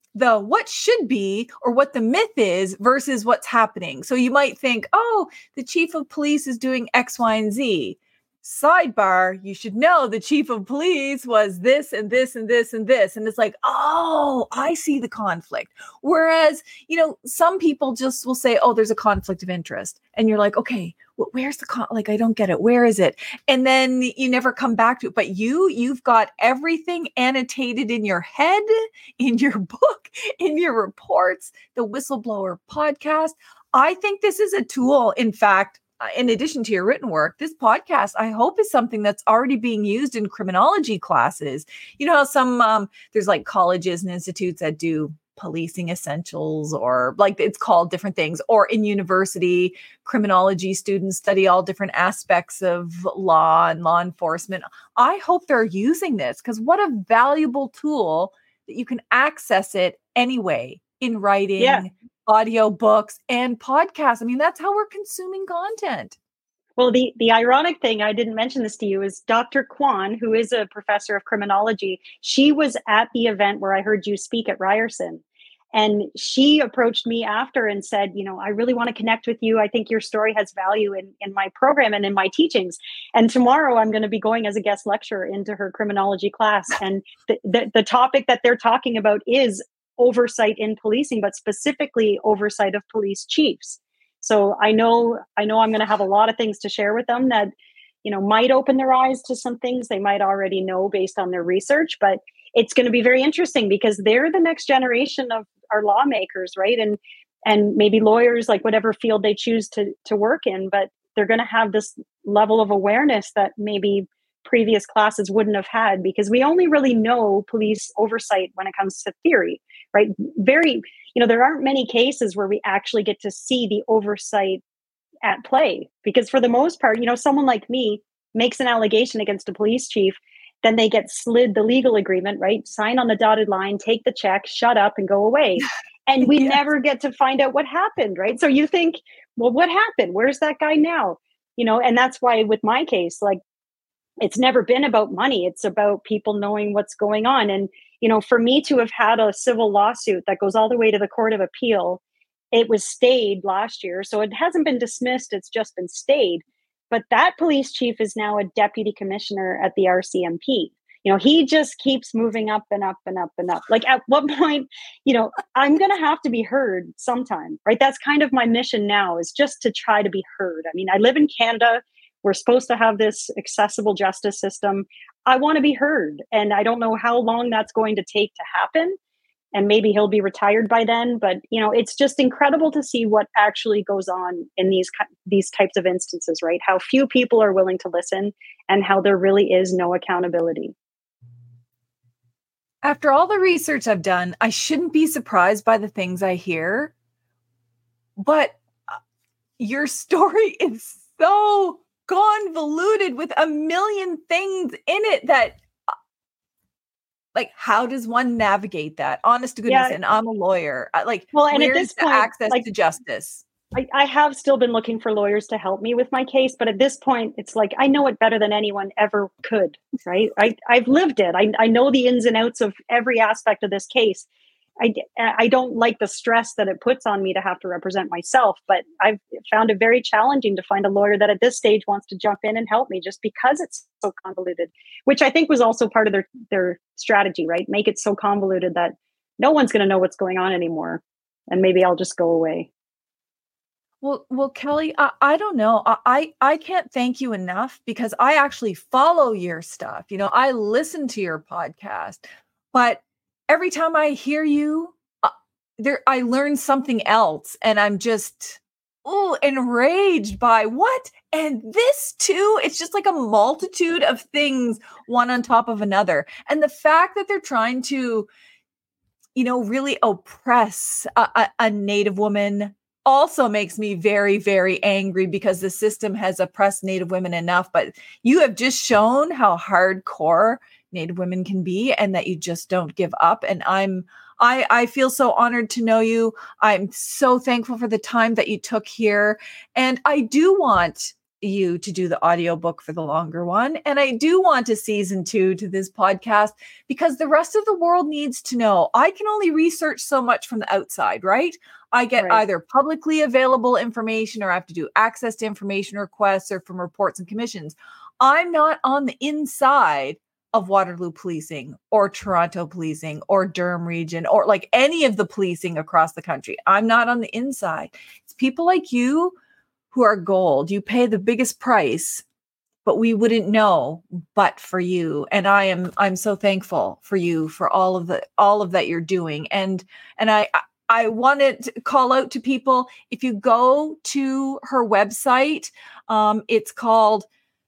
the what should be or what the myth is versus what's happening. So you might think, oh, the chief of police is doing X, Y, and Z. Sidebar, you should know the chief of police was this and this and this and this. And it's like, oh, I see the conflict. Whereas, you know, some people just will say, oh, there's a conflict of interest. And you're like, okay, well, where's the con? Like, I don't get it. Where is it? And then you never come back to it. But you, you've got everything annotated in your head, in your book, in your reports, the Whistleblower podcast. I think this is a tool, in fact, in addition to your written work, this podcast, I hope, is something that's already being used in criminology classes. You know how some, um, there's like colleges and institutes that do policing essentials, or like it's called different things, or in university, criminology students study all different aspects of law and law enforcement. I hope they're using this, because what a valuable tool that you can access it anyway in writing. Yeah. Audio books and podcasts. I mean, that's how we're consuming content. Well, the, the ironic thing, I didn't mention this to you, is Doctor Kwan, who is a professor of criminology, she was at the event where I heard you speak at Ryerson. And she approached me after and said, you know, I really want to connect with you. I think your story has value in, in my program and in my teachings. And tomorrow I'm going to be going as a guest lecturer into her criminology class. And the, the, the topic that they're talking about is oversight in policing, but specifically oversight of police chiefs. So I know, I know I'm going to have a lot of things to share with them that, you know, might open their eyes to some things they might already know based on their research, but it's going to be very interesting because they're the next generation of our lawmakers, right? And, and maybe lawyers, like whatever field they choose to, to work in, but they're going to have this level of awareness that maybe previous classes wouldn't have had, because we only really know police oversight when it comes to theory, right? Very, you know, there aren't many cases where we actually get to see the oversight at play, because for the most part, you know, someone like me makes an allegation against a police chief, then they get slid the legal agreement, right? Sign on the dotted line, take the check, shut up and go away. And we yes. never get to find out what happened, right? So you think, well, what happened? Where's that guy now? You know, and that's why with my case, like, it's never been about money. It's about people knowing what's going on. And, you know, for me to have had a civil lawsuit that goes all the way to the Court of Appeal, it was stayed last year. So it hasn't been dismissed. It's just been stayed. But that police chief is now a deputy commissioner at the R C M P. You know, he just keeps moving up and up and up and up. Like, at what point, you know, I'm going to have to be heard sometime, right? That's kind of my mission now, is just to try to be heard. I mean, I live in Canada. We're supposed to have this accessible justice system. I want to be heard. And I don't know how long that's going to take to happen. And maybe he'll be retired by then. But, you know, it's just incredible to see what actually goes on in these these types of instances, right? How few people are willing to listen and how there really is no accountability. After all the research I've done, I shouldn't be surprised by the things I hear. But your story is so convoluted with a million things in it that, like, how does one navigate that? Honest to goodness, yeah. And I'm a lawyer. Like, well, and at this point, access like, to justice? I, I have still been looking for lawyers to help me with my case, but at this point, it's like, I know it better than anyone ever could, right? I, I've lived it. I, I know the ins and outs of every aspect of this case. I, I don't like the stress that it puts on me to have to represent myself, but I've found it very challenging to find a lawyer that at this stage wants to jump in and help me, just because it's so convoluted, which I think was also part of their, their strategy, right? Make it so convoluted that no one's going to know what's going on anymore. And maybe I'll just go away. Well, well, Kelly, I, I don't know. I, I can't thank you enough, because I actually follow your stuff. You know, I listen to your podcast, but every time I hear you, uh, there, I learn something else, and I'm just, ooh, enraged by what? And this too, it's just like a multitude of things, one on top of another. And the fact that they're trying to, you know, really oppress a, a, a Native woman also makes me very, very angry, because the system has oppressed Native women enough. But you have just shown how hardcore Native women can be, and that you just don't give up. And I'm, I, I feel so honored to know you. I'm so thankful for the time that you took here. And I do want you to do the audiobook for the longer one. And I do want a season two to this podcast because the rest of the world needs to know. I can only research so much from the outside, right? I get right. either publicly available information or I have to do access to information requests or from reports and commissions. I'm not on the inside of Waterloo policing or Toronto policing or Durham region or like any of the policing across the country. I'm not on the inside. It's people like you who are gold. You pay the biggest price, but we wouldn't know but for you. And I am I'm so thankful for you for all of the all of that you're doing. And and I I wanted to call out to people, if you go to her website, um, it's called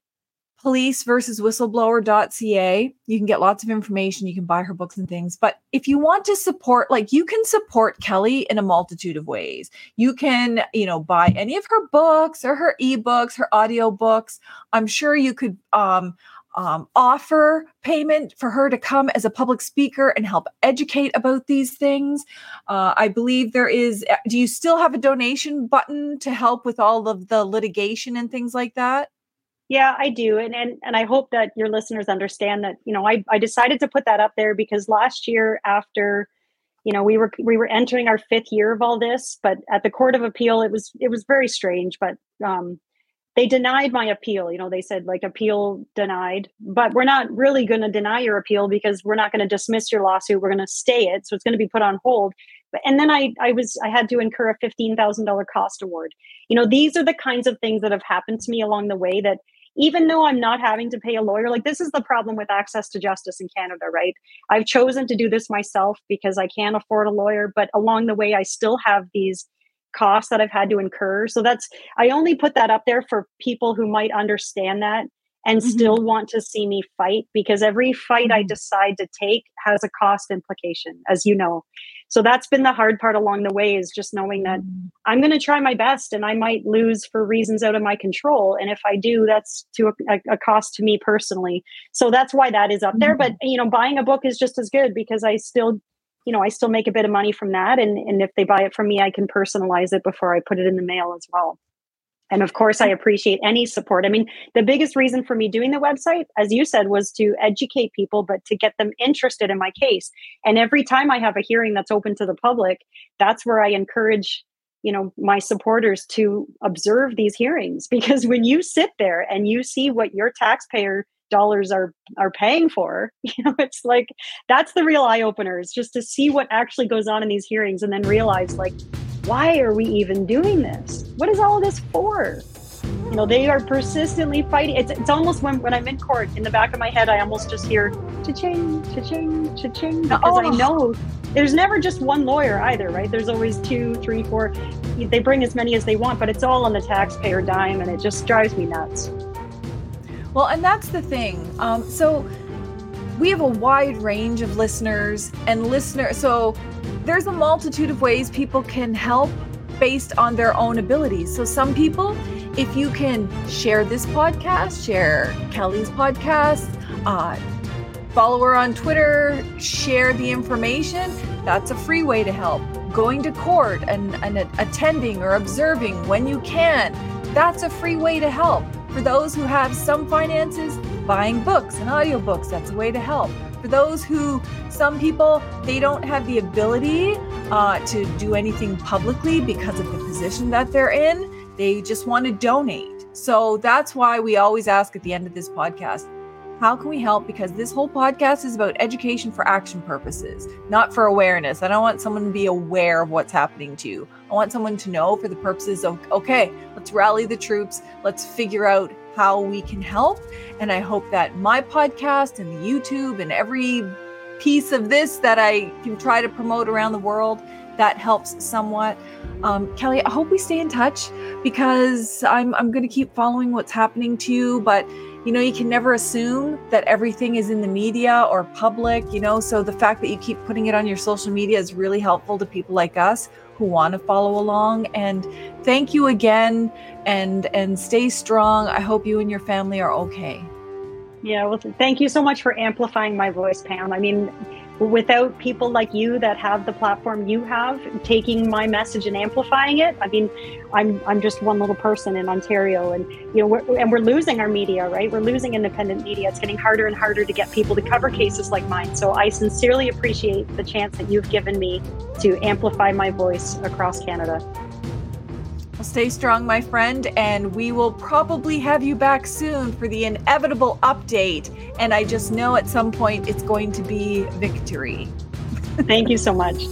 police versus whistleblower dot c a. You can get lots of information. You can buy her books and things. But if you want to support, like you can support Kelly in a multitude of ways. You can, you know, buy any of her books or her ebooks, her audiobooks. I'm sure you could um, um, offer payment for her to come as a public speaker and help educate about these things. Uh, I believe there is, do you still have a donation button to help with all of the litigation and things like that? Yeah, I do. And, and and I hope that your listeners understand that, you know, I, I decided to put that up there because last year after, you know, we were we were entering our fifth year of all this, but at the Court of Appeal, it was it was very strange, but um, they denied my appeal. You know, they said like appeal denied, but we're not really going to deny your appeal because we're not going to dismiss your lawsuit. We're going to stay it. So it's going to be put on hold. But, and then I, I was, I had to incur a fifteen thousand dollars cost award. You know, these are the kinds of things that have happened to me along the way that even though I'm not having to pay a lawyer, like this is the problem with access to justice in Canada, right? I've chosen to do this myself because I can't afford a lawyer, but along the way, I still have these costs that I've had to incur. So that's, I only put that up there for people who might understand that and mm-hmm. still want to see me fight, because every fight mm-hmm. I decide to take has a cost implication, as you know. So that's been the hard part along the way, is just knowing that mm-hmm. I'm going to try my best and I might lose for reasons out of my control. And if I do, that's to a, a cost to me personally. So that's why that is up mm-hmm. there. But, you know, buying a book is just as good because I still, you know, I still make a bit of money from that. And, and if they buy it from me, I can personalize it before I put it in the mail as well. And of course, I appreciate any support. I mean, the biggest reason for me doing the website, as you said, was to educate people, but to get them interested in my case. And every time I have a hearing that's open to the public, that's where I encourage, you know, my supporters to observe these hearings. Because when you sit there and you see what your taxpayer dollars are are paying for, you know, it's like, that's the real eye opener, is just to see what actually goes on in these hearings and then realize, like, why are we even doing this? What is all of this for? You know, they are persistently fighting. It's it's almost when, when I'm in court, in the back of my head, I almost just hear cha-ching, cha-ching, cha-ching, because oh. I know there's never just one lawyer either, right? There's always two, three, four. They bring as many as they want, but it's all on the taxpayer dime, and it just drives me nuts. Well, and that's the thing. Um, so we have a wide range of listeners and listeners. So there's a multitude of ways people can help based on their own abilities. So some people, if you can share this podcast, share Kelly's podcast, uh, follow her on Twitter, share the information, that's a free way to help. Going to court and, and attending or observing when you can, that's a free way to help. For those who have some finances, buying books and audiobooks, that's a way to help. For those who, some people, they don't have the ability uh, to do anything publicly because of the position that they're in. They just want to donate. So that's why we always ask at the end of this podcast, how can we help? Because this whole podcast is about education for action purposes, not for awareness. I don't want someone to be aware of what's happening to you. I want someone to know for the purposes of, okay, let's rally the troops. Let's figure out how we can help. And I hope that my podcast and the YouTube and every piece of this that I can try to promote around the world, that helps somewhat. Um, Kelly, I hope we stay in touch, because I'm I'm going to keep following what's happening to you. But, you know, you can never assume that everything is in the media or public, you know, so the fact that you keep putting it on your social media is really helpful to people like us who want to follow along. And thank you again, and and stay strong. I hope you and your family are okay. Yeah, well, thank you so much for amplifying my voice, Pam. I mean, without people like you that have the platform you have, taking my message and amplifying it, I mean, I'm I'm just one little person in Ontario, and you know, we're, and we're losing our media, right? We're losing independent media. It's getting harder and harder to get people to cover cases like mine. So I sincerely appreciate the chance that you've given me to amplify my voice across Canada. Well, stay strong, my friend, and we will probably have you back soon for the inevitable update. And I just know at some point it's going to be victory. Thank you so much.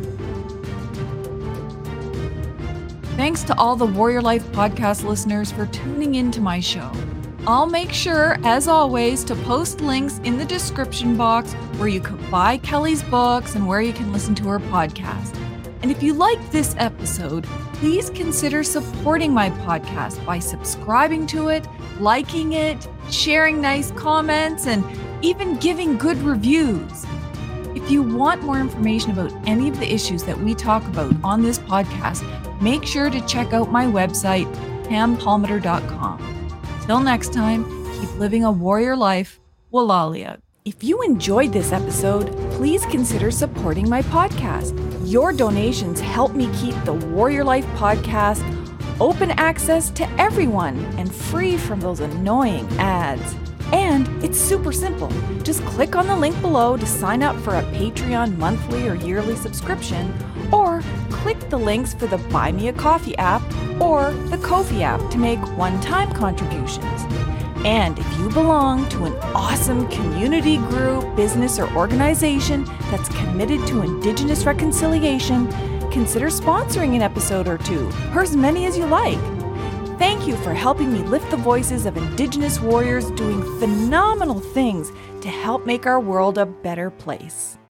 Thanks to all the Warrior Life podcast listeners for tuning into my show. I'll make sure, as always, to post links in the description box where you can buy Kelly's books and where you can listen to her podcast. And if you liked this episode, please consider supporting my podcast by subscribing to it, liking it, sharing nice comments, and even giving good reviews. If you want more information about any of the issues that we talk about on this podcast, make sure to check out my website, pam palmater dot com. Till next time, keep living a warrior life. Walalia. If you enjoyed this episode, please consider supporting my podcast. Your donations help me keep the Warrior Life podcast open access to everyone and free from those annoying ads. And it's super simple. Just click on the link below to sign up for a Patreon monthly or yearly subscription, or click the links for the Buy Me a Coffee app or the Ko-fi app to make one-time contributions. And if you belong to an awesome community group, business, or organization that's committed to Indigenous reconciliation, consider sponsoring an episode or two, or as many as you like. Thank you for helping me lift the voices of Indigenous warriors doing phenomenal things to help make our world a better place.